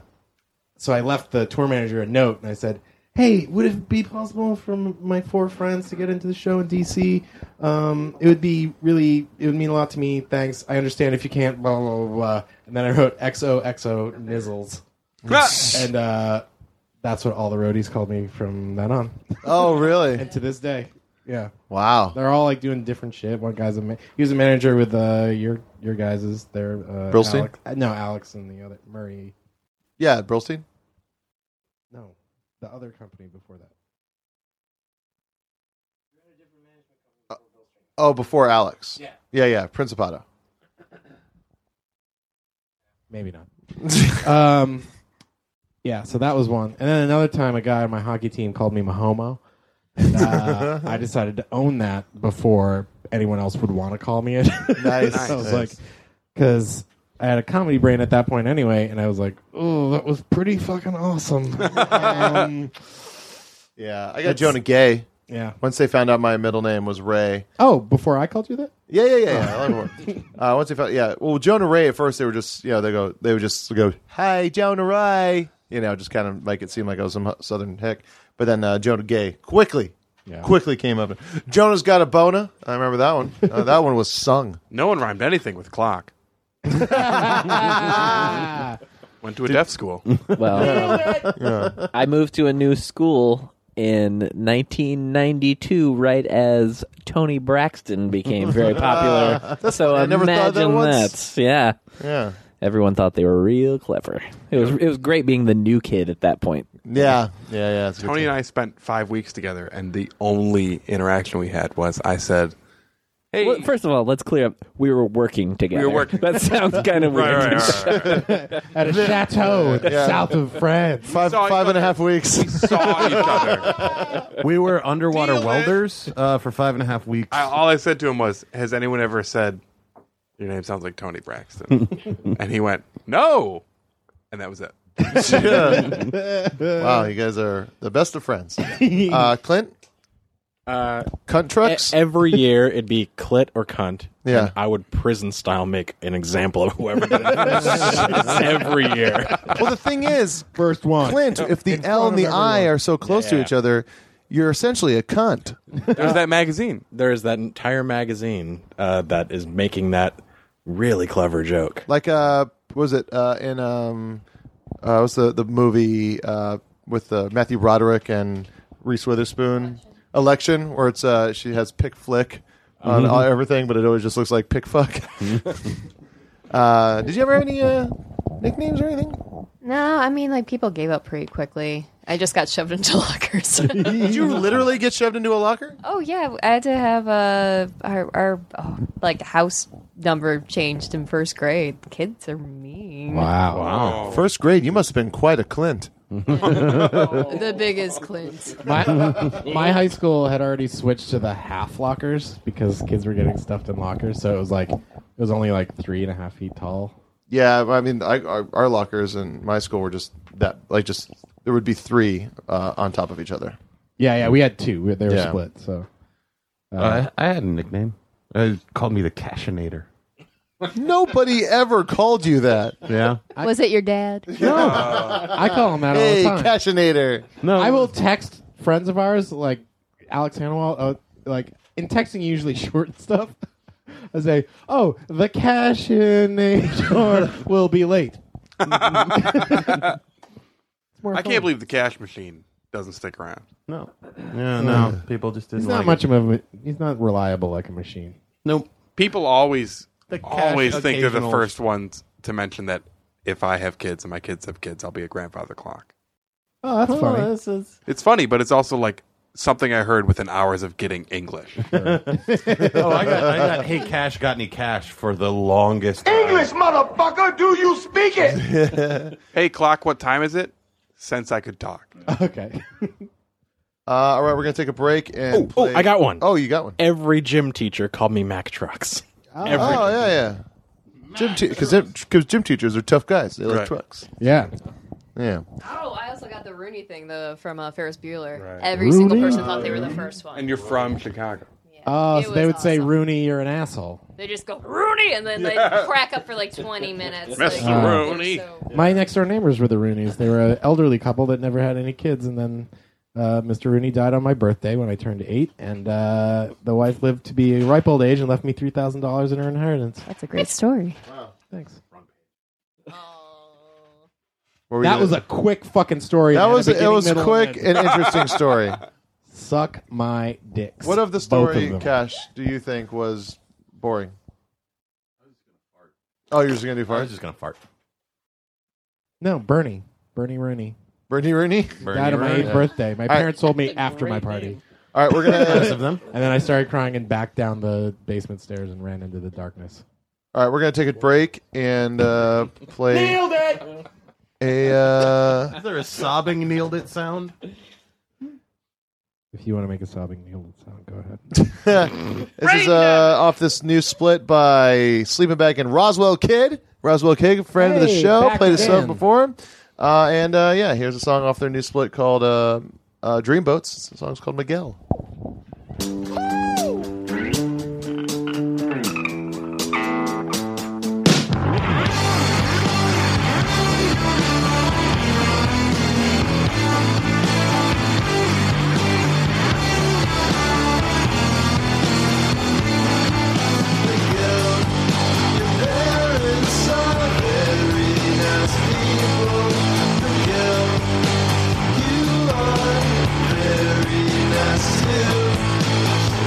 so I left the tour manager a note, and I said, "Hey, would it be possible for my 4 friends to get into the show in D.C.? It would mean a lot to me. Thanks. I understand if you can't, blah, blah, blah, blah." And then I wrote XOXO Nizzles. And that's what all the roadies called me from then on. Oh, really? And to this day. Yeah. Wow. They're all doing different shit. One guy's he was a manager with your guys's. They're Brillstein? Alex and the other Murray. Yeah, Brillstein. No, the other company before that. Oh, before Alex. Yeah. Yeah. Principato. Maybe not. Yeah, so that was one. And then another time, a guy on my hockey team called me Mahomo. And I decided to own that before anyone else would want to call me it. Nice. I was like, because I had a comedy brain at that point anyway, and I was like, oh, that was pretty fucking awesome. Yeah, I got Jonah Gay. Yeah. Once they found out my middle name was Ray. Oh, before I called you that? Yeah. Once they found, well, Jonah Ray at first they were just, they would just go, "Hi, Jonah Ray," just kind of make it seem like I was some Southern hick. But then Jonah Gay quickly came up. Jonah's got a bona. I remember that one. That one was sung. No one rhymed anything with clock. Went to a deaf school. Well, I moved to a new school in 1992, right as Tony Braxton became very popular. So I never thought that imagine once. that. Yeah. Yeah. Everyone thought they were real clever. It was great being the new kid at that point. Yeah. Tony and I spent 5 weeks together, and the only interaction we had was I said, "Hey." Well, first of all, let's clear up. We were working together. We were working. That sounds kind of weird. Right. At a chateau south of France. Five and a half weeks. Saw each other. We were underwater welders for 5.5 weeks. All I said to him was, "Has anyone ever said, your name sounds like Tony Braxton?" And he went, "No." And that was it. Wow, you guys are the best of friends. Clint? Cunt trucks? Every year it'd be clit or cunt. Yeah. And I would prison style make an example of whoever did it. Every year. Well, the thing is, First one. Clint, if the L and the I are so close to each other, you're essentially a cunt. There's that magazine. There's that entire magazine that is making that really clever joke. Like, was it in what's the movie with Matthew Broderick and Reese Witherspoon? Election, where it's she has pick flick on everything, but it always just looks like pick fuck. Did you ever have any nicknames or anything? No, I mean, like, people gave up pretty quickly. I just got shoved into lockers. Did you literally get shoved into a locker? Oh, yeah. I had to have our house number changed in first grade. Kids are mean. Wow. First grade, you must have been quite a Clint. The biggest Clint. My high school had already switched to the half lockers because kids were getting stuffed in lockers. So it was only like 3.5 feet tall. Yeah, I mean, our lockers in my school were just that, there would be 3 on top of each other. Yeah, we had 2. They were Yeah. split. So I had a nickname. Called me the Cashinator. Nobody ever called you that. Yeah. Was it your dad? I call him that all Hey, the time. Cashinator. No, I will text friends of ours, like Alex Hanwell, like in texting usually short stuff. I say, "Oh, the Cashinator will be late." I can't believe the cash machine doesn't stick around. No. Yeah, no. People just didn't He's not like much of a. He's not reliable like a machine. Nope. People always The cash think they're the occasional- first ones to mention that if I have kids and my kids have kids, I'll be a grandfather clock. Oh, that's funny. This is... It's funny, but it's also like something I heard within hours of getting English. I got Hey Cash, got any cash for the longest time. English, motherfucker, do you speak it? Hey, clock, what time is it? Since I could talk. Okay. All right, we're going to take a break and play. I got one. Oh, you got one. Every gym teacher called me Mack Trucks. Oh, yeah. Because gym teachers are tough guys. They like Right. trucks. Yeah. Yeah. Oh, I also got the Rooney thing from Ferris Bueller. Every single person thought they were the first one. And you're from Chicago. Oh, It so they was would say, awesome. Rooney, you're an asshole. They just go, Rooney! And then they crack up for like 20 minutes. Mr. Like, Rooney. so- My next door neighbors were the Rooneys. They were an elderly couple that never had any kids, and then Mr. Rooney died on my birthday when I turned 8, and the wife lived to be a ripe old age and left me $3,000 in her inheritance. That's a great story. Thanks. What were That you was gonna- a quick fucking story. That man. was A it beginning, was middle, quick and end. and interesting story. Suck my dicks. What of the Both story, them. Cash, do you think was boring? Oh, you're just going to do I fart? was just going to fart. No, Bernie Rooney. Bernie Rooney? Died on my 8th birthday. My parents told me after my party. All right, we're going Most to... of them. And then I started crying and backed down the basement stairs and ran into the darkness. All right, we're going to take a break and play Nailed it! a... Is there a sobbing nailed it sound? If you want to make a sobbing nailed it sound, go ahead. This is off this new split by Sleeping Bag and Roswell Kid. Roswell Kid, friend of the Hey, show, back played a song again. before. And here's a song off their new split called Dreamboats. The song's called Miguel. You are very nice too.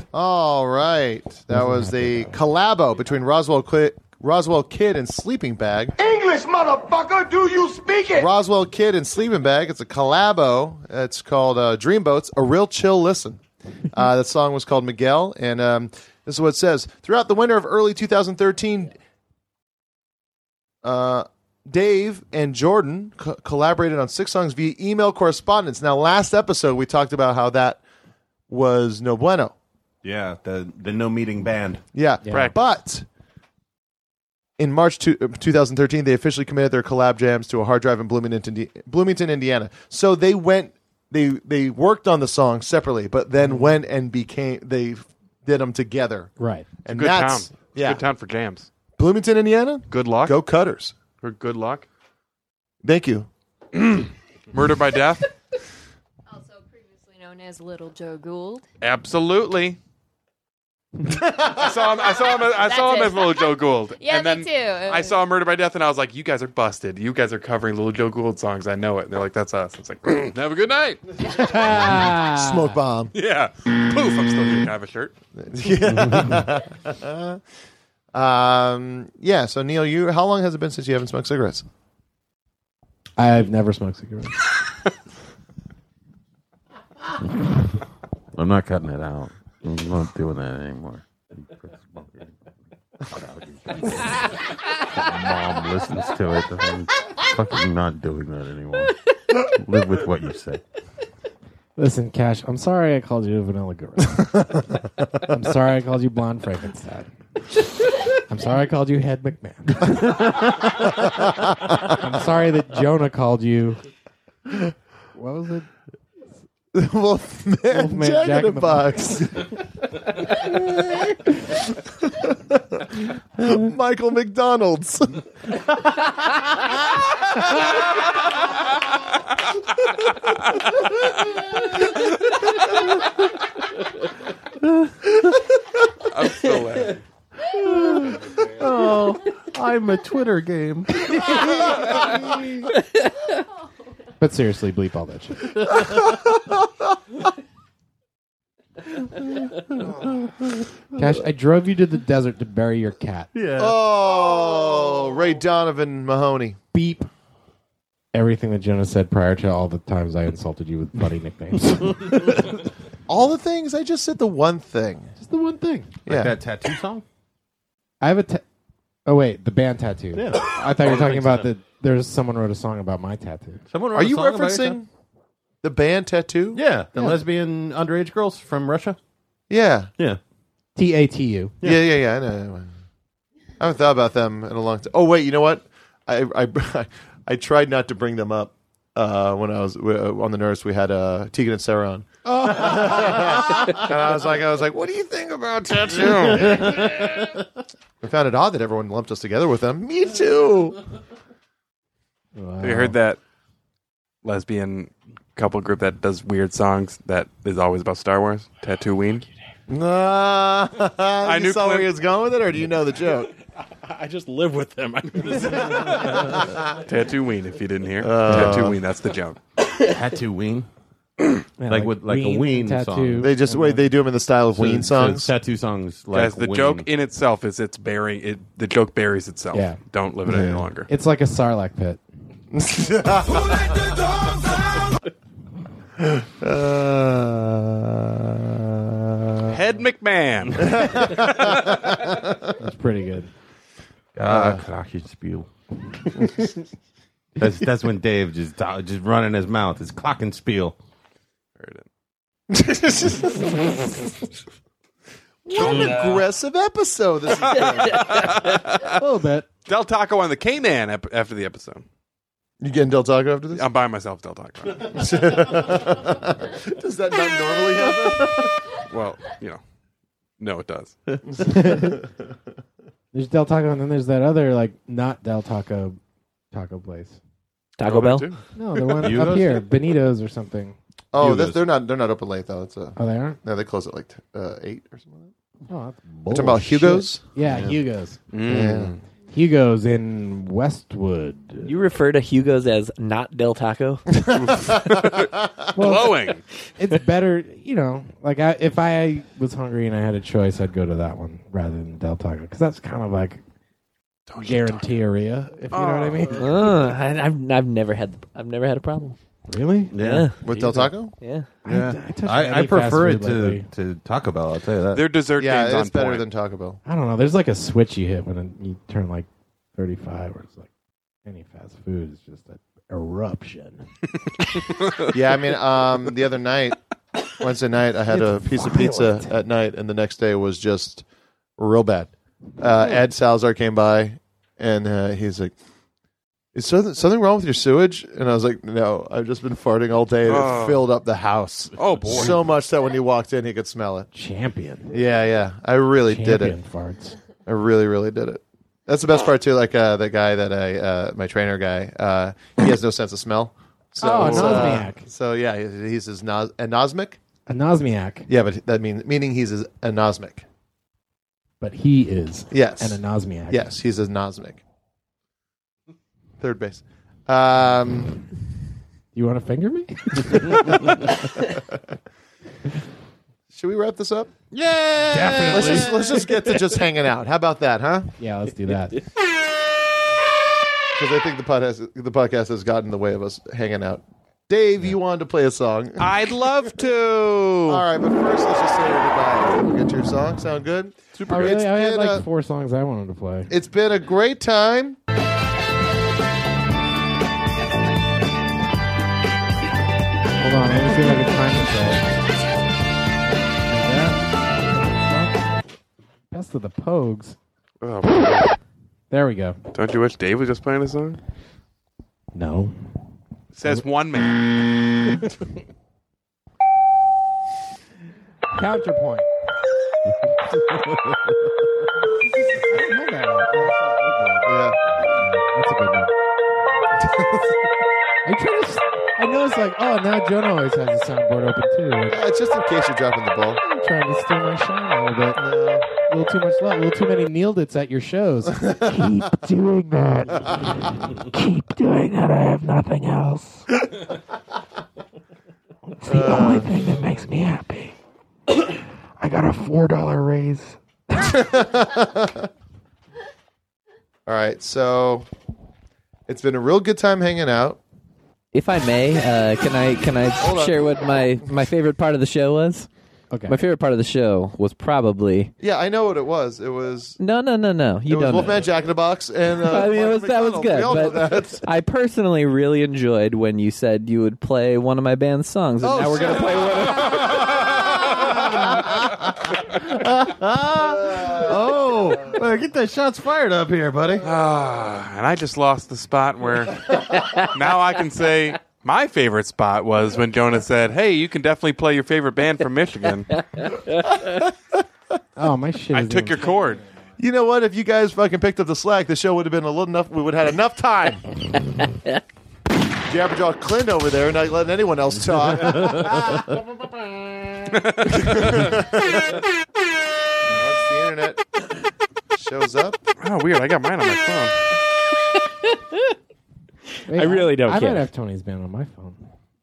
All right. That was the collabo between Roswell Kid and Sleeping Bag. English, motherfucker, do you speak it? Roswell Kid and Sleeping Bag. It's a collabo. It's called Dreamboats, A Real Chill Listen. That song was called Miguel, and this is what it says. Throughout the winter of early 2013, Dave and Jordan collaborated on 6 songs via email correspondence. Now, last episode, we talked about how that was no bueno. Yeah, the no meeting band. Yeah. But in March 2013, they officially committed their collab jams to a hard drive in Bloomington, Indiana. So they worked on the song separately, but then went and they did them together. Right. And Good town. that's Good town for jams. Bloomington, Indiana. Good luck. Go Cutters. Or good luck. Thank you. Murder by Death. Also previously known as Little Joe Gould. Absolutely. I saw him as Little Joe Gould. Yeah, and then me too. I saw Murder by Death, and I was like, "You guys are busted. You guys are covering Little Joe Gould songs. I know it." And they're like, "That's us." It's like, "Have a good night." Smoke bomb. Yeah. Poof. I'm still here. Can I have a shirt? Yeah. So Neil, how long has it been since you haven't smoked cigarettes? I've never smoked cigarettes. I'm not cutting it out. I'm not doing that anymore. Mom listens to it. I'm fucking not doing that anymore. Live with what you say. Listen, Cash, I'm sorry I called you a vanilla gorilla. I'm sorry I called you blonde Frankenstein. I'm sorry I called you Head McMahon. I'm sorry that Jonah called you. What was it? Wolfman Jack in the Box. Michael McDonald's. I'm still laughing. Oh, I'm a Twitter game. But seriously, bleep all that shit. Cash, I drove you to the desert to bury your cat. Yeah. Oh, Ray Donovan Mahoney. Beep. Everything that Jonah said prior to all the times I insulted you with funny nicknames. All the things? I just said the one thing. Just the one thing. Yeah. That tattoo song? I have a oh, wait, the band tattoo. Yeah. I thought you were talking about there's someone wrote a song about my tattoo. Someone wrote Are a you song about your referencing the band Tattoo? Yeah, the lesbian underage girls from Russia. Yeah. Yeah. TATU. Yeah. I know. I haven't thought about them in a long time. Oh, wait, you know what? I tried not to bring them up when I was on the Nurse. We had Tegan and Sarah on. And I was like, what do you think about Tattoo? I found it odd that everyone lumped us together with them. Me too. Wow. Have you heard that lesbian couple group that does weird songs that is always about Star Wars? Tatooine. I knew saw where Clint- he was going with it, or do you know the joke? I just live with them. Tatooine, if you didn't hear. Tatooine, that's the joke. Tatooine. Yeah, like with like a Ween tattoo. song. They do them in the style of Ween songs. Tattoo songs like Guys, the Ween. joke in itself is it's burying it. The joke buries itself. Yeah. Don't live it any longer. It's like a Sarlacc pit. Head McMahon. That's pretty good. Glockenspiel. That's when Dave just running his mouth. It's Glockenspiel. Heard it. What an aggressive episode this has been. A little bit. Del Taco on the K-Man after the episode. You getting Del Taco after this? I'm buying myself Del Taco. Does that not normally happen? Well, no, it does. There's Del Taco, and then there's that other, like, not Del Taco taco place. Taco Bell? No, the one up Hugo's? here, Benito's or something. Oh, Hugo's. they're not open late though. It's Oh, they aren't? no, they close at like 8 or something. Oh, that's Talking about Hugo's. Yeah, Hugo's. Yeah. Hugo's in Westwood. You refer to Hugo's as not Del Taco? Glowing. It's better, like if I was hungry and I had a choice, I'd go to that one rather than Del Taco because that's kind of like guaranteeria, if you know what I mean. I've never had a problem. Really? Yeah. With Del Taco? Yeah. I prefer it to Taco Bell. I'll tell you that. Their dessert game's Yeah, on it's better point. than Taco Bell. I don't know. There's like a switch you hit when you turn like 35, where it's like any fast food is just an eruption. Yeah, I mean, the other night, Wednesday night, I had a piece of pizza at night, and the next day was just real bad. Ed Salazar came by, and he's like, "Is something wrong with your sewage?" And I was like, "No, I've just been farting all day, and it filled up the house. Oh, boy. So much that when he walked in, he could smell it." Champion. Yeah, I really did it. Farts. I really, really did it. That's the best part too. Like the guy that my trainer guy, he has no sense of smell. So, anosmiac. So yeah, he's anosmic. Anosmiac. Yeah, but that meaning he's anosmic. But he is Yes, an anosmiac. Yes, he's anosmic. Third base. You want to finger me? Should we wrap this up? Yeah, Definitely. Let's just get to just hanging out. How about that, huh? Yeah, let's do that. Because I think the podcast has gotten in the way of us hanging out. Dave, you wanted to play a song. I'd love to. All right, but first let's just say goodbye. We'll get to your song. Sound good? Oh, really? It's I had been like 4 songs I wanted to play. It's been a great time. Hold on, let me see if I can find it. Best of the Pogues. Oh, boy. There we go. Don't you wish Dave was just playing a song? No. It says one man. Counterpoint. Yeah. That's a good one. Are you trying to? I know it's like, oh, now Jonah always has a soundboard open too. Like, It's just in case you're dropping the ball. I'm trying to steal my shine a little bit. A little too much love. A little too many nailed it's at your shows. Keep doing that. Keep doing that. I have nothing else. It's the only thing that makes me happy. I got a $4 raise. All right, so it's been a real good time hanging out. If I may, can I share what my favorite part of the show was? Okay. My favorite part of the show was probably Yeah, I know what it was. It was no. You it was don't. Wolfman Jack in the Box, and I mean, that was McDonald. good. We all know But that. I personally really enjoyed when you said you would play one of my band's songs, and now we're gonna play one. Get the shots fired up here, buddy. And I just lost the spot where now I can say my favorite spot was when Jonah said, "Hey, you can definitely play your favorite band from Michigan." Oh, my shit. I took your chord. You know what? If you guys fucking picked up the slack, the show would have been a little enough. We would have had enough time. Jabberjaw Clint over there, not letting anyone else talk. Once the internet shows up. Oh, weird. I got mine on my phone. Wait, I really don't I care. might have Tony's band on my phone.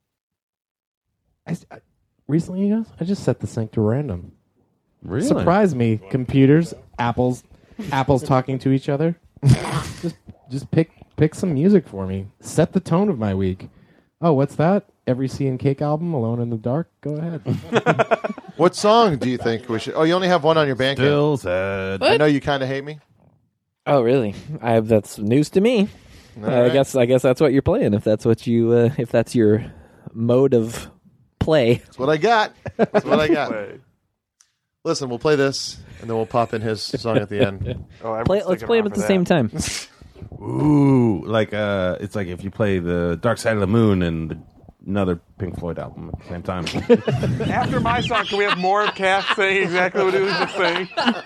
Recently, you guys, I just set the sync to random. Really? Surprise me, computers, apples talking to each other. just pick some music for me. Set the tone of my week. Oh, what's that? Every Sea and Cake album, Alone in the Dark. Go ahead. What song do you think we should? Oh, you only have one on your Bandcamp. Still sad. I know you kind of hate me. Oh, really? That's news to me. I guess that's what you're playing. If that's what you, if that's your mode of play. That's what I got. That's what I got. Listen, we'll play this, and then we'll pop in his song at the end. Let's play them at the same time. Ooh, like it's like if you play the Dark Side of the Moon and another Pink Floyd album at the same time. After my song, can we have more of Cash saying exactly what he was just saying?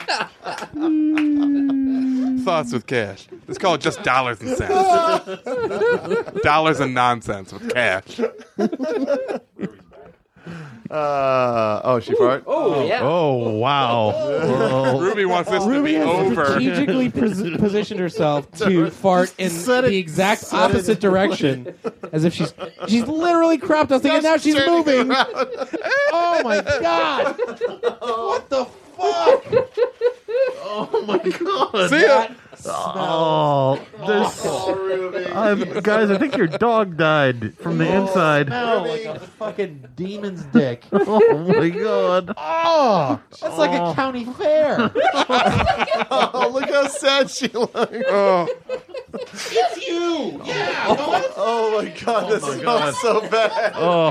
Thoughts with Cash. It's called just dollars and cents. Dollars and nonsense with Cash. She fart? Oh, yeah. Oh, wow. Ruby wants this to Ruby be has over. strategically positioned herself to fart in the exact opposite direction, as if she's literally cropped us, and now she's moving. Oh my god! What the fuck? Oh, my God. See ya. Oh, guys, I think your dog died from the inside. No, like a fucking demon's dick. Oh, my God. Oh, that's like a county fair. Oh, look how sad she looks. It's you. Yeah. Oh my god, this smells so bad.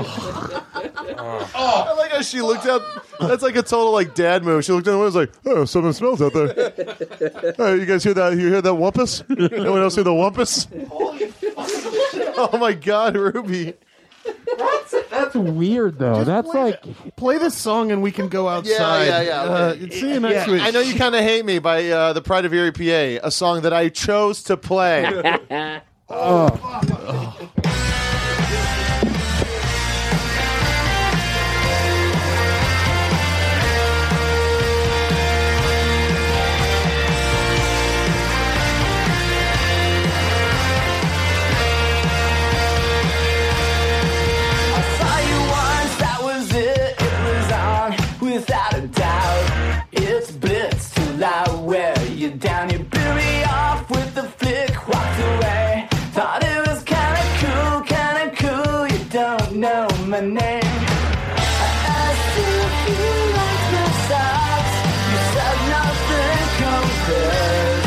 I like how she looked out. That's like a total like dad move. She looked out the window and was like, "Oh, something smells out there." Oh, you guys hear that? You hear that wumpus? Anyone else hear the wumpus? Oh my god, Ruby. That's weird though. That's like Play this song and we can go outside. Yeah. See you next week. I know you kind of hate me by the Pride of Erie, PA, a song that I chose to play. I saw you once, that was it. It was on without a doubt. It's blitz till I wear you down. You blew me off with the flick, walked away. Thought it was kinda cool. You don't know my name. I asked if you liked my socks. You said nothing compares.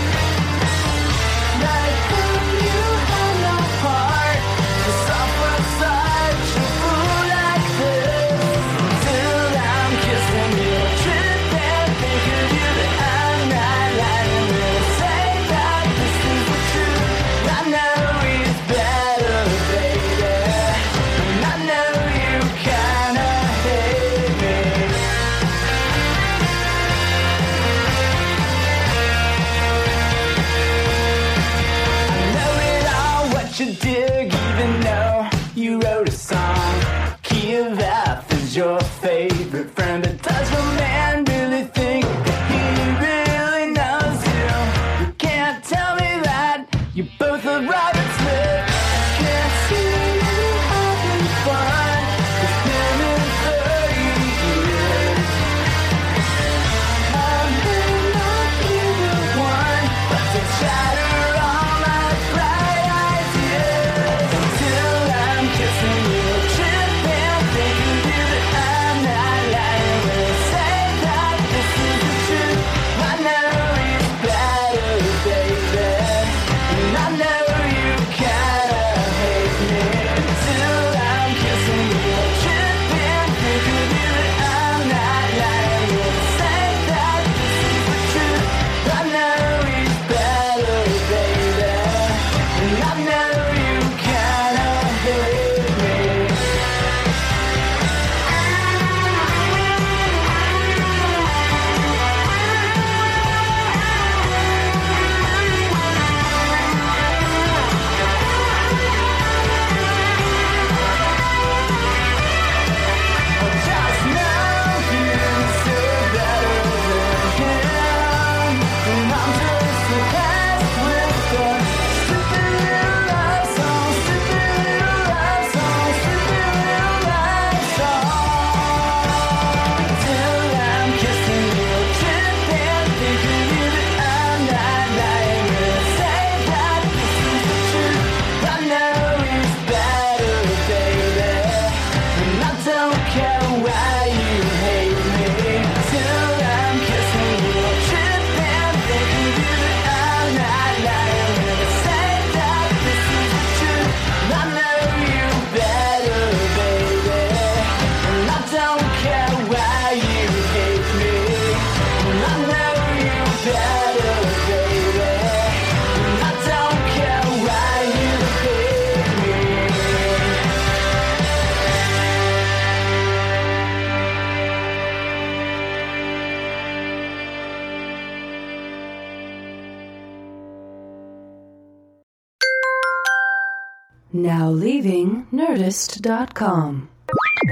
Like you had no heart. The software side, you fool like this. Till I'm kissing you, trip and think of you, that I'm not lying. Will say that this is the truth. I know it's better, baby. And I know you kinda hate me. I know it all, what you dig, even though you wrote a song. Key of F is your favorite friend, but does your man really think that he really knows you? You can't tell me that you both are Robert Smith. I can't see you having fun. It's been in 30 years. I may not be the one, but to shatter all my bright ideas. Until I'm kissing you, trip and think of you, that I'm not lying. Will say that this is the truth. I know it's better, baby. And I know you kinda hate me. Until I'm kissing you, trip and think of you, that I'm not lying. Will say that this is the truth. I know it's better, baby. And I know you kinda hate me. Just know you still better than him. And I'm just obsessed with the stupid little love song, stupid little love song, stupid little love song. Till I'm kissing you, trip and think of you, that I'm not lying. Will say that this is the truth. I know it's better, baby. And I don't care why you hate me. Till I'm kissing you, trip and think of you, that I'm not lying. Will say that this is the truth. I know you better, baby. And I don't care why you hate me. And I know you better, baby. And I don't care why you hate me. Now leaving Nerdist.com.